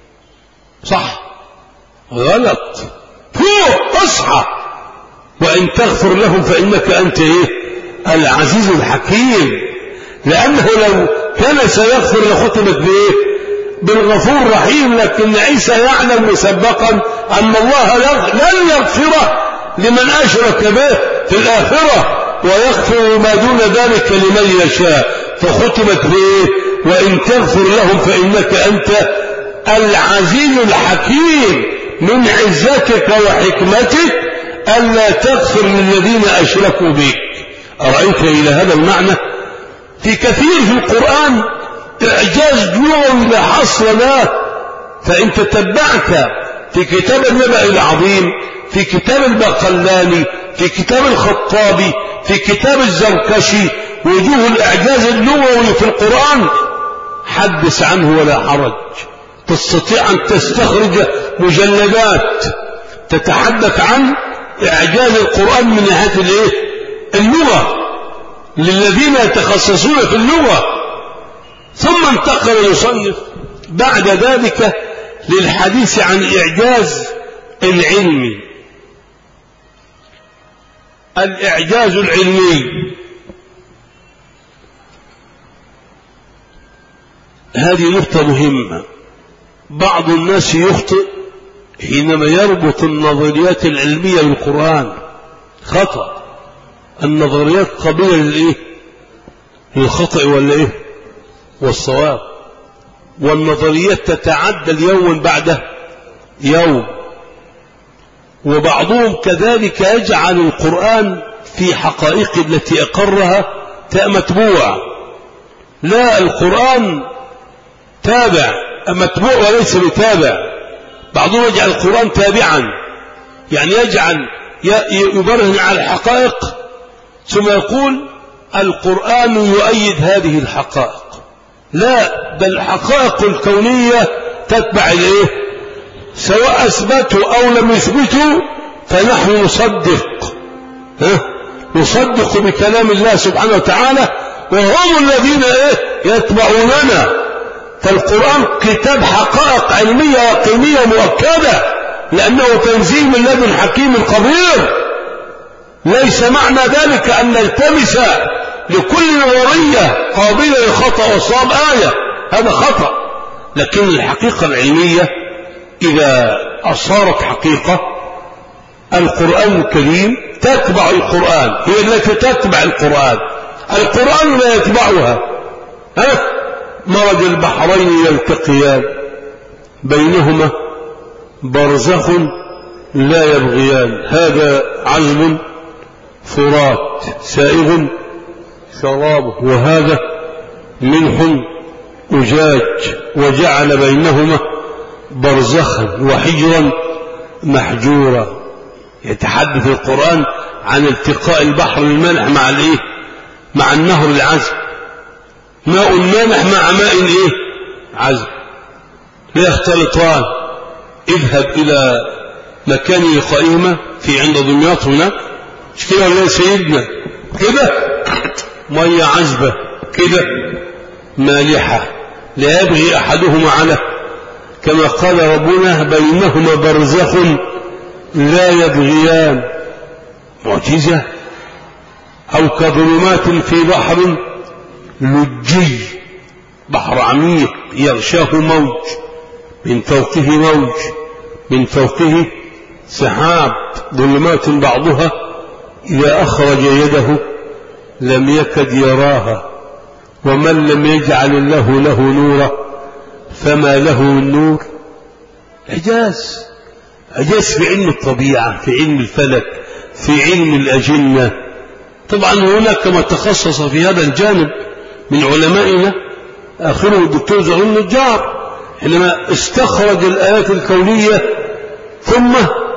صح؟ غلط. فوق، اصحى. وإن تغفر لهم فإنك أنت إيه؟ العزيز الحكيم. لأنه لو كان سيغفر لختمت بإيه؟ بالغفور الرحيم. لكن عيسى يعلم مسبقا أن الله لن يغفر لمن أشرك به في الآخرة، ويغفر ما دون ذلك لمن يشاء. فختمت بإيه؟ وإن تغفر لهم فإنك أنت العزيز الحكيم. من عزتك وحكمتك ألا تغفر للذين أشركوا بك. أرأيت إلى هذا المعنى؟ في كثير في القرآن إعجاز لغوي لا حصر له. فإن تتبعت في كتاب النبأ العظيم، في كتاب البقلاني، في كتاب الخطابي، في كتاب الزركشي، وجوه الإعجاز اللغوي في القرآن، حدث عنه ولا حرج. تستطيع أن تستخرج مجلدات تتحدث عن إعجاز القرآن من ناحية اللغة للذين يتخصصون في اللغة. ثم انتقل المصنف بعد ذلك للحديث عن إعجاز العلمي. الإعجاز العلمي هذه نقطة مهمة. بعض الناس يخطئ حينما يربط النظريات العلمية بالقرآن. خطأ. النظريات قابلة للإيه؟ للخطأ ولا والصواب. والنظريات تتعدل يوم بعد يوم. وبعضهم كذلك يجعل القرآن في حقائق التي أقرها متبوع. لا، القرآن تابع، متبوع وليس بتابع. بعضهم يجعل القرآن تابعا، يعني يجعل يبرهن على الحقائق ثم يقول القرآن يؤيد هذه الحقائق. لا، بل الحقائق الكونية تتبع سواء أثبتوا أو لم يثبتوا فنحن نصدق بكلام الله سبحانه وتعالى، وهم الذين يتبعوننا. فالقرآن كتاب حقائق علمية يقينية مؤكدة، لأنه تنزيل من لدن حكيم خبير. ليس معنى ذلك أن نلتمس لكل نظرية قابلة لخطأ وصواب آية، هذا خطأ. لكن الحقيقة العلمية إذا أصارت حقيقة، القرآن الكريم تتبع القرآن، هي التي تتبع القرآن، القرآن لا يتبعها. مرج البحرين يلتقيان بينهما برزخ لا يبغيان، هذا عذب فرات سائغ شرابه وهذا ملح أجاج، وجعل بينهما برزخا وحجرا محجورا. يتحدث القرآن عن التقاء البحر المالح مع الايه؟ مع النهر العذب، ماء مالح مع ماء ايه؟ عذب، لا يختلطان. اذهب الى مكان لقائهما في عند دمياط هناك، مش كده ولا سيدنا؟ كده ميه عذبه كده مالحه، لا يبغي احدهما على، كما قال ربنا بينهما برزخ لا يبغيان. معجزة. أو كظلمات في بحر لجي، بحر عميق يغشاه موج، من فوقه موج، من فوقه سحاب، ظلمات بعضها إذا أخرج يده لم يكد يراها، ومن لم يجعل الله له نورا فما له من نور. إعجاز، إعجاز في علم الطبيعة، في علم الفلك، في علم الأجنة. طبعا هناك من تخصص في هذا الجانب من علمائنا، آخره الدكتور زغلول النجار، حينما استخرج الآيات الكونية ثم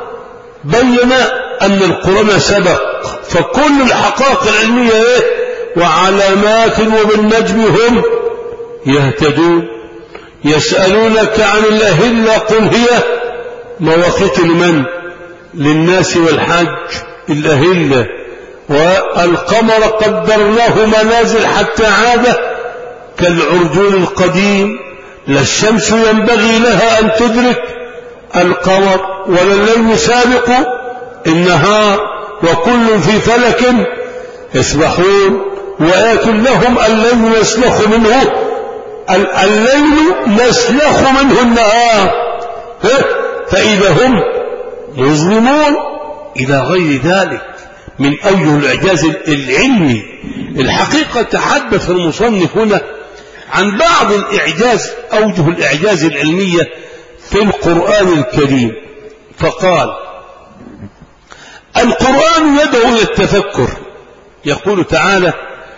بين أن القرآن سبق، فكل الحقائق العلمية وعلامات وبالنجم هم يهتدون. يسألونك عن الأهلة قل هي مواقيت لمن؟ للناس والحج. الأهلة والقمر قدرناه منازل حتى عاد كالعرجون القديم، لا الشمس ينبغي لها أن تدرك القمر ولا الليل يسابق النهار، وكل في فلك يسبحون. وآت لهم الليل يسلخ منه النهار فإذا هم مظلمون، إلى غير ذلك من أوجه الإعجاز العلمي. الحقيقة تحدث المصنف هنا عن بعض الإعجاز، أوجه الإعجاز العلمية في القرآن الكريم، فقال القرآن يدعو إلى التفكر. يقول تعالى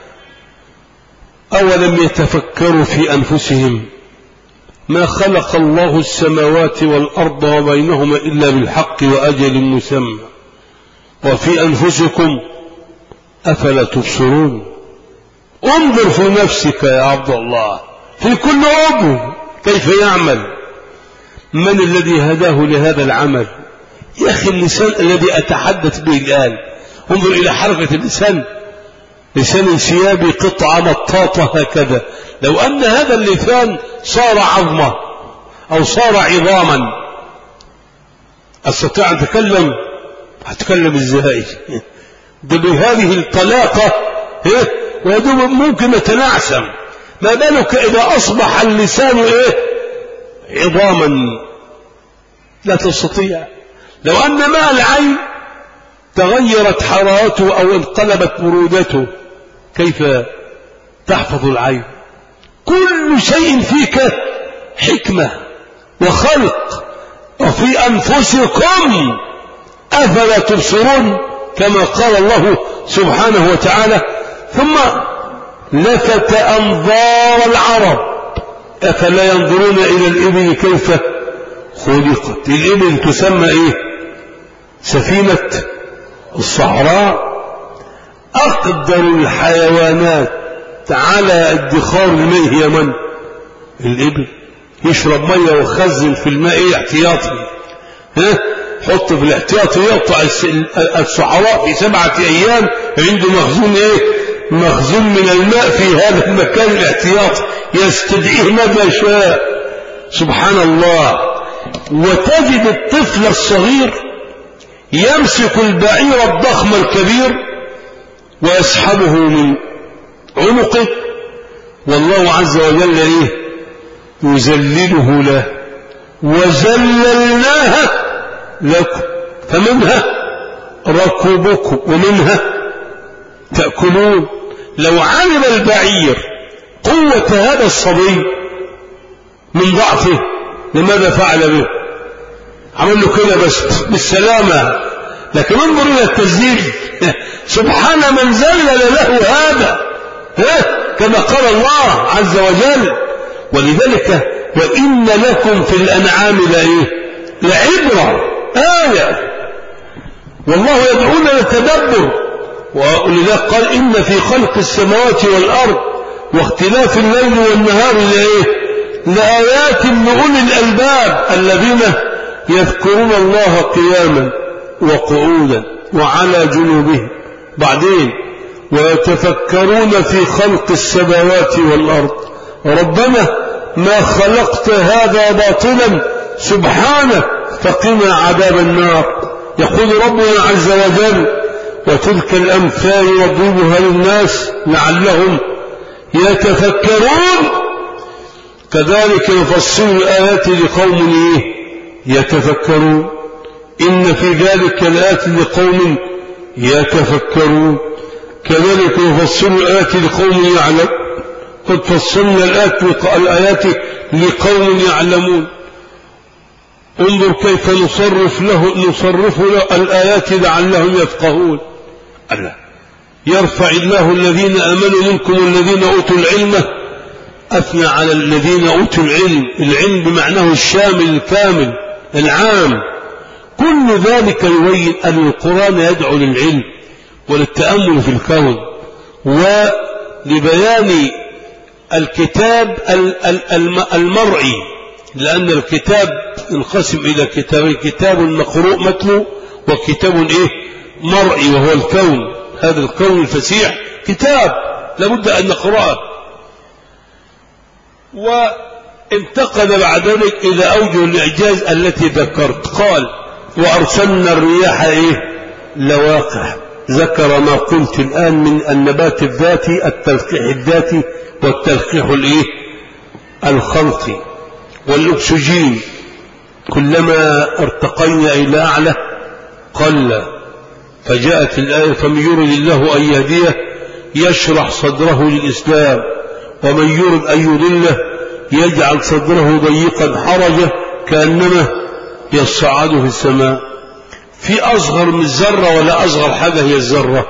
أولم يتفكروا في أنفسهم ما خلق الله السماوات والأرض وبينهما إلا بالحق وأجل مسمى وفي أنفسكم أفلا تبصرون. انظر في نفسك يا عبد الله، في كل عضو كيف يعمل، من الذي هداه لهذا العمل. يا أخي اللسان الذي أتحدث به الآن، انظر إلى حركة اللسان، لسان انسيابي قطعة مطاطة هكذا. لو أن هذا اللسان صار عظمة أو صار عظاما أستطيع أن أتكلم؟ أتكلم إزاي؟ ده بهذه الطلاقة ويدوب ممكن نتنعسم، ما بالك إذا أصبح اللسان عظاما لا تستطيع. لو أن ماء العين تغيرت حرارته أو انقلبت برودته كيف تحفظ العين؟ كل شيء فيك حكمة وخلق. وفي أنفسكم أفلا تبصرون كما قال الله سبحانه وتعالى. ثم لفت أنظار العرب أفلا ينظرون إلى الإبل كيف خلقت. الإبل تسمى سفينة الصحراء، أقدر الحيوانات على ادخار الماء هي من؟ الإبل. يشرب مية وخزن في الماء احتياطي، حط في الاحتياطي، يقطع الصحراء في 7 أيام عنده مخزون مخزون من الماء في هذا المكان الاحتياطي يستدعيه ماذا شاء. سبحان الله. وتجد الطفل الصغير يمسك البعير الضخم الكبير ويسحبه من عنقه، والله عز وجل يذلله له. وذللناها لكم فمنها ركوبكم ومنها تأكلون. لو علم البعير قوة هذا الصبي من ضعفه لماذا فعل به؟ عمل له كده بس بالسلامة. لكن انظر إلى التذليل سبحان من ذلل له هذا، كما قال الله عز وجل. ولذلك وإن لكم في الأنعام لعبرة آية، والله يدعونا للتدبر. ولذلك قال إن في خلق السماوات والأرض واختلاف الليل والنهار لآيات لأولي الألباب الذين يذكرون الله قياما وقعودا وعلى جنوبهم. بعدين ويتفكرون في خلق السماوات والأرض ربنا ما خلقت هذا باطلا سبحانك فقنا عذاب النار. يقول ربنا عز وجل وتلك الأمثال يضربها للناس لعلهم يتفكرون. كذلك نفصل الآيات لقوم يتفكرون. إن في ذلك الآيات لقوم يتفكرون. كذلك نفصل الآيات لقوم يعلم. قد فصلنا الآيات لقوم يعلمون. انظر كيف نصرف له الآيات لعلهم يفقهون. الله يرفع الله الذين آمنوا منكم والذين أوتوا العلم. أثنى على الذين أوتوا العلم بمعناه الشامل الكامل العام. كل ذلك يبين أن القرآن يدعو للعلم وللتأمل في الكون ولبيان الكتاب المرئي، لأن الكتاب ينقسم إلى كتابين: كتاب مقروء متلو وكتاب مرئي وهو الكون. هذا الكون الفسيح كتاب لابد أن نقرأه. وانتقل بعد ذلك إلى أوجه الإعجاز التي ذكرت. قال وأرسلنا الرياح لواقح. ذكر ما قلت الآن من النبات الذاتي، التلقيح الذاتي والتلقيح الخلقي. والأكسجين كلما ارتقينا إلى أعلى قل. فجاءت الآية فمن يرد الله أن يهديه يشرح صدره للإسلام ومن يرد أن يضله يجعل صدره ضيقا حرجا كأنما يصعد في السماء. في أصغر من الذرة ولا أصغر حاجة هي الذرة؟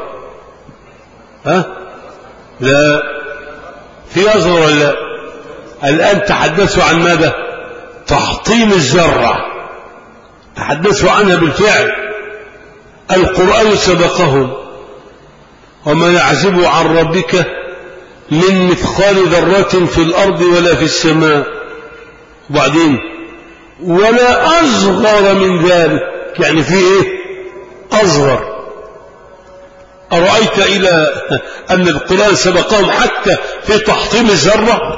لا في أصغر ولا؟ الآن تحدثوا عن ماذا؟ تحطيم الذرة، تحدثوا عنها بالفعل. القرآن سبقهم. وما يعزب عن ربك من مثقال ذرة في الأرض ولا في السماء. وبعدين ولا أصغر من ذلك، يعني في أصغر. أرأيت إلى أن القرآن سبقهم حتى في تحطيم الذرة؟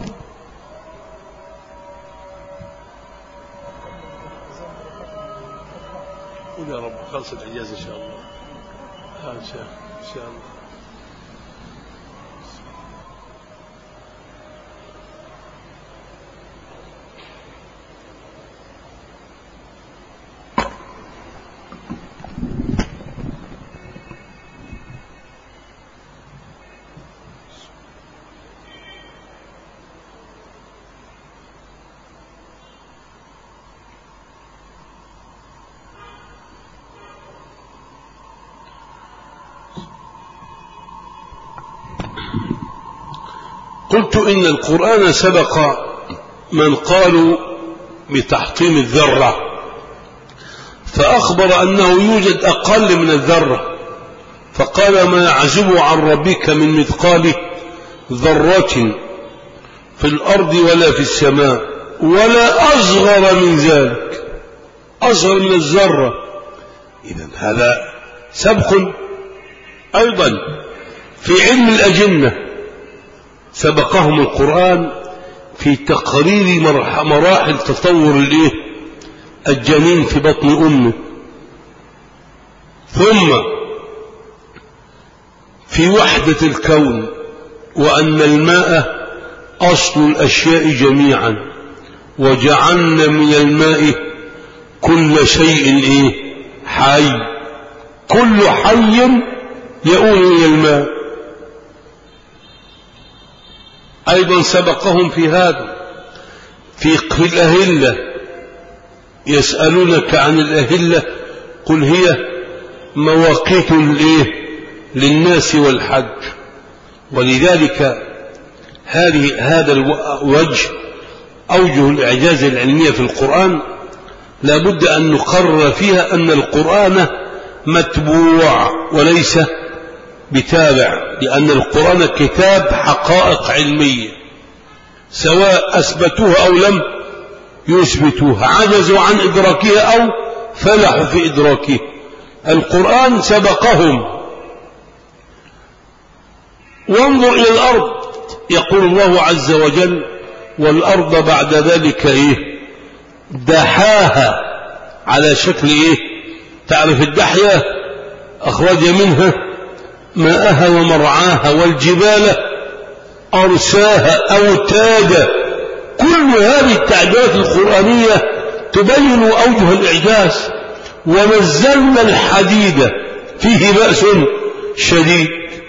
قل يا رب خلص الإعجاز إن شاء الله. إن شاء الله. قلت إن القرآن سبق من قالوا بتحطيم الذرة، فأخبر أنه يوجد أقل من الذرة، فقال ما يعزب عن ربك من مثقال ذرة في الأرض ولا في السماء ولا أصغر من ذلك، أصغر من الذرة. إذن هذا سبق. أيضا في علم الأجنة سبقهم القرآن في تقرير مراحل تطور الجنين في بطن أمه. ثم في وحدة الكون، وأن الماء أصل الأشياء جميعا، وجعلنا من الماء كل شيء حي، كل حي يؤول إلى الماء. أيضا سبقهم في هذا في الأهلة، يسألونك عن الأهلة قل هي مواقيت للناس والحج. ولذلك هذا الوجه أوجه الإعجاز العلمية في القرآن لا بد أن نقرر فيها أن القرآن متبوع وليس بتابع، لأن القرآن كتاب حقائق علمية، سواء أثبتوها أو لم يثبتوها، عجزوا عن إدراكها أو فلحوا في إدراكها. القرآن سبقهم. وانظر إلى الأرض، يقول الله عز وجل والأرض بعد ذلك دحاها، على شكل تعرف الدحية، أخرج منها ماءها ومرعاها، والجبال أرساها أوتادا. كل هذه التعبيرات القرآنية تبين أوجه الإعجاز. ونزلنا الحديد فيه بأس شديد.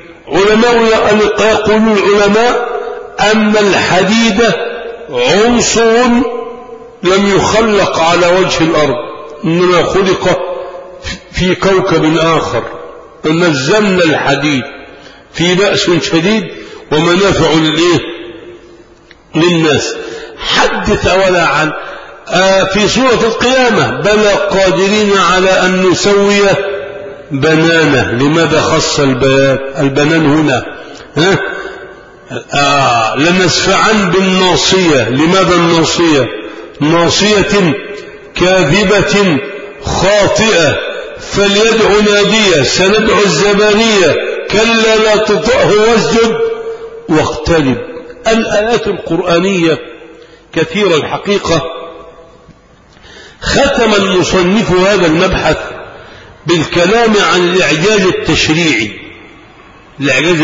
يقولون العلماء أن الحديد عنصر لم يخلق على وجه الأرض، إنما خلق في كوكب آخر. نزلنا الحديد في بأس شديد ومنافع للناس. حدث ولا عن في سورة القيامة بلى قادرين على أن نسوي بنانه. لماذا خص البنان هنا؟ لنسفعن بالناصية. لماذا الناصية؟ ناصية كاذبة خاطئة فليدع نادية سندع الزبانية كلا لا تطعه واسجد واقترب. الآيات القرآنية كثيرة الحقيقة. ختم المصنف هذا المبحث بالكلام عن الإعجاز التشريعي. الإعجاز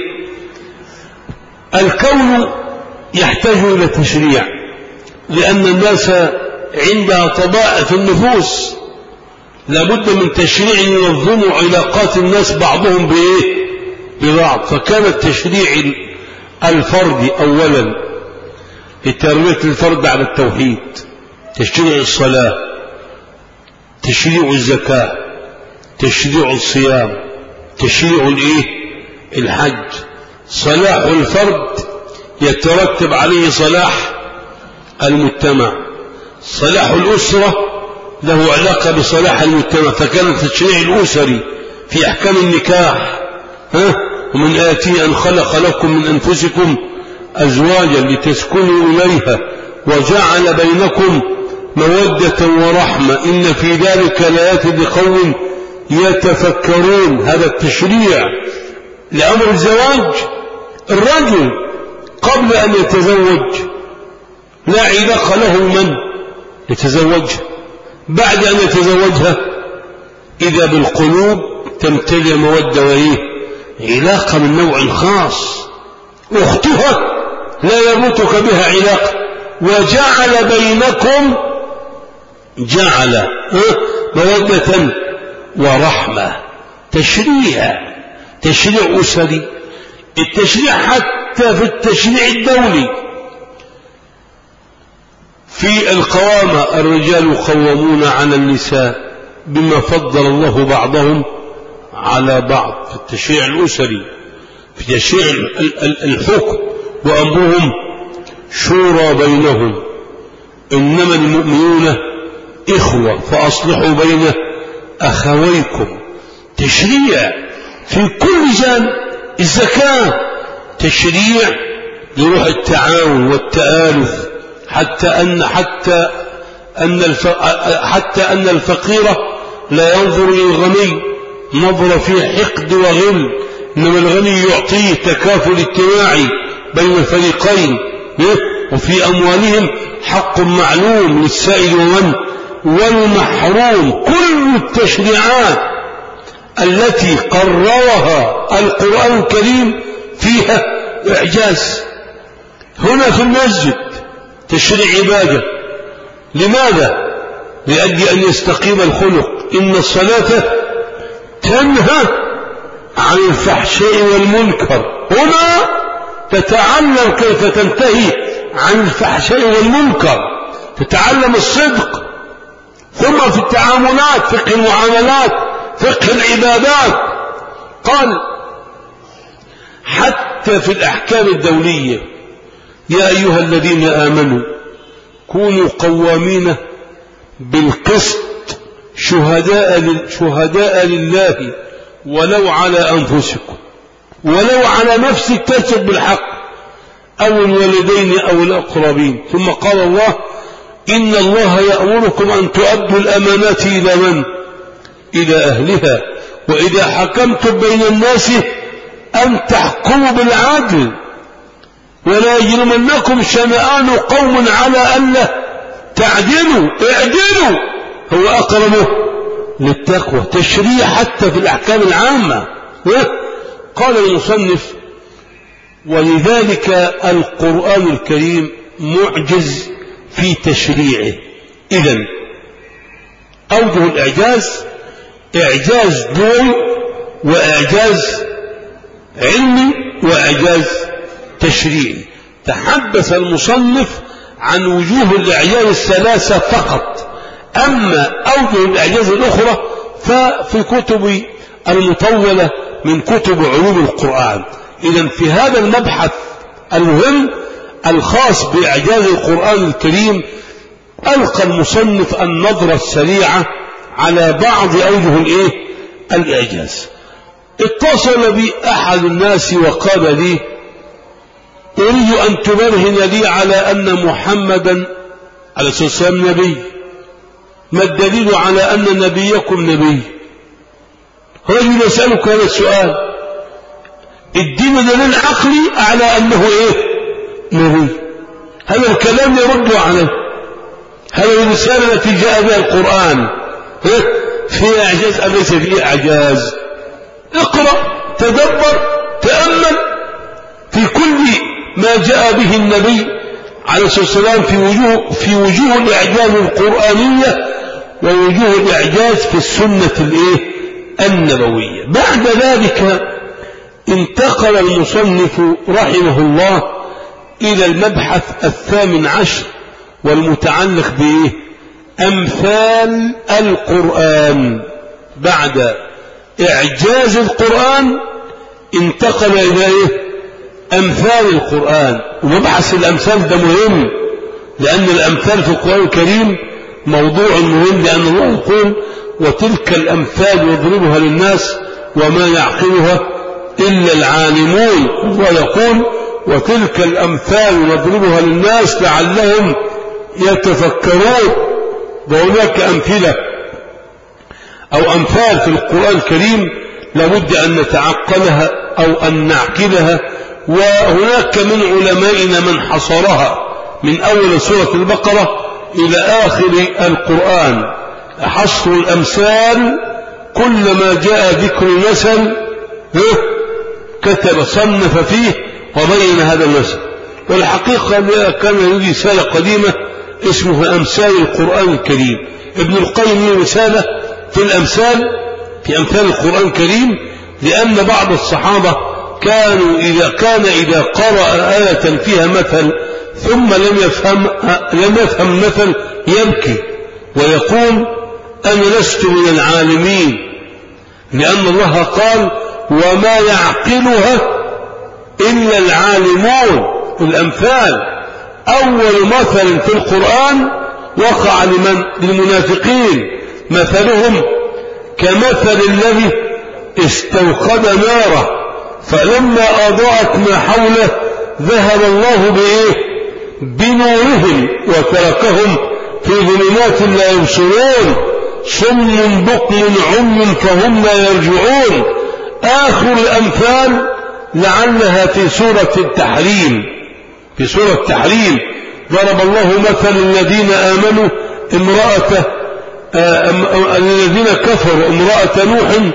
الكون يحتاج إلى تشريع، لأن الناس عندها طبائع في النفوس، لابد من تشريع ينظم علاقات الناس بعضهم ببعض. فكان التشريع الفردي أولا لتربية الفرد على التوحيد، تشريع الصلاة، تشريع الزكاة، تشريع الصيام، تشريع الحج. صلاح الفرد يترتب عليه صلاح المجتمع. صلاح الأسرة له علاقة بصلاح المجتمع، فكان التشريع الأسري في أحكام النكاح. ومن آياته أن خلق لكم من أنفسكم أزواجا لتسكنوا إليها وجعل بينكم مودة ورحمة إن في ذلك لآيات لقوم يتفكرون. هذا التشريع لأمر الزواج. الرجل قبل أن يتزوج لا علاقة له من يتزوجها، بعد أن يتزوجها إذا بالقلوب تمتلئ مودة علاقة من نوع خاص. أختها لا يربطك بها علاقة. وجعل بينكم مودة ورحمة. تشريع أسري. التشريع حتى في التشريع الدولي في القوامة الرجال قوامون على النساء بما فضل الله بعضهم على بعض. في التشريع الأسري، في تشريع الحكم وأمرهم شورى بينهم. إنما المؤمنون إخوة فأصلحوا بين أخويكم. تشريع في كل جانب. الزكاة تشريع لروح التعاون والتآلف، حتى أن الفقير لا ينظر إلى الغني نظر فيه حقد وغل، إنما الغني يعطيه تكافل اجتماعي بين الفريقين. وفي أموالهم حق معلوم للسائل والمحروم. كل التشريعات التي قررها القرآن الكريم فيها إعجاز. هنا في المسجد تشريع عبادة. لماذا؟ لأجل أن يستقيم الخلق. إن الصلاة تنهى عن الفحشاء والمنكر. هنا تتعلم كيف تنتهي عن الفحشاء والمنكر، تتعلم الصدق. ثم في التعاملات، فقه المعاملات، فقه العبادات. قال حتى في الأحكام الدولية: يا أيها الذين آمنوا كونوا قوامين بالقسط شهداء لله ولو على أنفسكم ولو على نفسك تشهد بالحق أو الوالدين أو الأقربين. ثم قال الله: إن الله يأمركم أن تؤدوا الأمانات إلى من؟ إلى أهلها، وإذا حكمتم بين الناس أن تحكموا بالعدل، ولا يجرمنكم شنآن قوم على ألا تعدلوا، اعدلوا هو أقرب للتقوى. تشريع حتى في الأحكام العامة. قال المصنف: ولذلك القرآن الكريم معجز في تشريعه. إذن أوجه الإعجاز: إعجاز دول، وإعجاز علمي، وإعجاز تشريعي. تحدث المصنف عن وجوه الإعجاز الثلاثة فقط، أما أوجه الإعجاز الأخرى ففي كتب المطولة من كتب علوم القرآن. إذن في هذا المبحث المهم الخاص بإعجاز القرآن الكريم ألقى المصنف النظرة السريعة على بعض أوجه الإعجاز. اتصل بي أحد الناس وقال لي: أريد أن تبرهن لي على أن محمدا عليه الصلاة والسلام نبي، ما الدليل على أن نبيكم نبي؟ رجل يسألك هذا السؤال، ادينا دليل عقلي على أنه نبي. هذا الكلام يرد عليه. هذه الرسالة التي جاء بها القرآن فيها إعجاز أم ليس فيها إعجاز؟ اقرأ، تدبر، تأمل في كل ما جاء به النبي عليه الصلاة والسلام في وجوه الإعجاز القرآنية ووجوه الإعجاز في السنة النبوية. بعد ذلك انتقل المصنف رحمه الله إلى المبحث 18 والمتعلق بأمثال القرآن. بعد إعجاز القرآن انتقل إلى أمثال القرآن. ومبحث الأمثال ده مهم، لأن الأمثال في القرآن الكريم موضوع مهم، لأن الله يقول: وتلك الأمثال يضربها للناس وما يعقلها إلا العالمون. الله يقول: وتلك الأمثال نضربها للناس لعلهم يتفكرون. وهناك أمثلة أو أمثال في القرآن الكريم لابد أن نتعقلها أو أن نعقلها. وهناك من علمائنا من حصرها من أول سورة البقرة إلى آخر القرآن. حصر الأمثال كلما جاء ذكر مثل كتب صنف فيه وبين هذا المثل. والحقيقة كان لي رسالة قديمة اسمها أمثال القرآن الكريم. ابن القيم له رسالة في الأمثال، في أمثال القرآن الكريم، لأن بعض الصحابة كانوا إذا قرأ آية فيها مثل ثم لم يفهم المثل يبكي ويقول: أنا لست من العالمين، لأن الله قال: وما يعقلها إلا العالمون. الأمثال أول مثل في القرآن وقع للمنافقين، مثلهم كمثل الذي استوقد ناره فلما أضاءت ما حوله ذهب الله بنورهم وتركهم في ظلمات لا يبصرون، صم بكم عمي فهم لا يرجعون. آخر الأمثال لعلها في سورة التحريم. في سورة التحريم ضرب الله مثل الذين آمنوا الذين كفروا امرأة نوح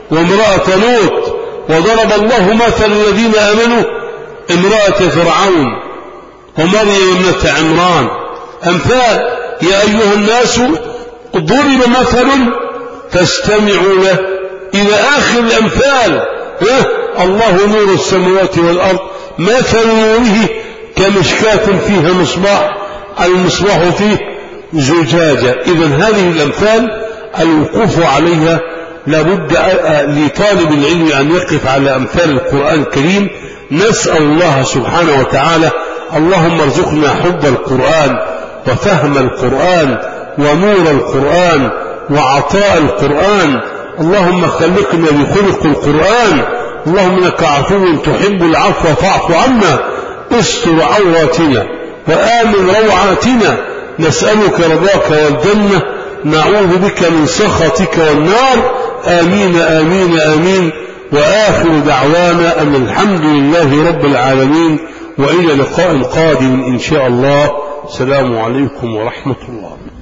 وامرأة لوط. وضرب الله مثل الذين آمنوا امرأة فرعون ومريم ابنة عمران. أمثال. يا أيها الناس ضرب مثل فاستمعوا له إلى آخر الأمثال. الله نور السماوات والأرض مثل نوره كمشكاة فيها مصباح، المصباح فيه زجاجة. إذن هذه الأمثال الوقوف عليها لابد لطالب العلم أن يقف على أمثال القرآن الكريم. نسأل الله سبحانه وتعالى اللهم ارزقنا حب القرآن وفهم القرآن ونور القرآن وعطاء القرآن. اللهم خلقنا بخلق القرآن. اللهم انك عفو تحب العفو فاعف عنا. استر عوراتنا وآمن روعاتنا. نسألك رضاك والجنة، نعوذ بك من سخطك والنار. آمين آمين آمين. وآخر دعوانا أن الحمد لله رب العالمين، وإلى لقاء قادم إن شاء الله. السلام عليكم ورحمة الله.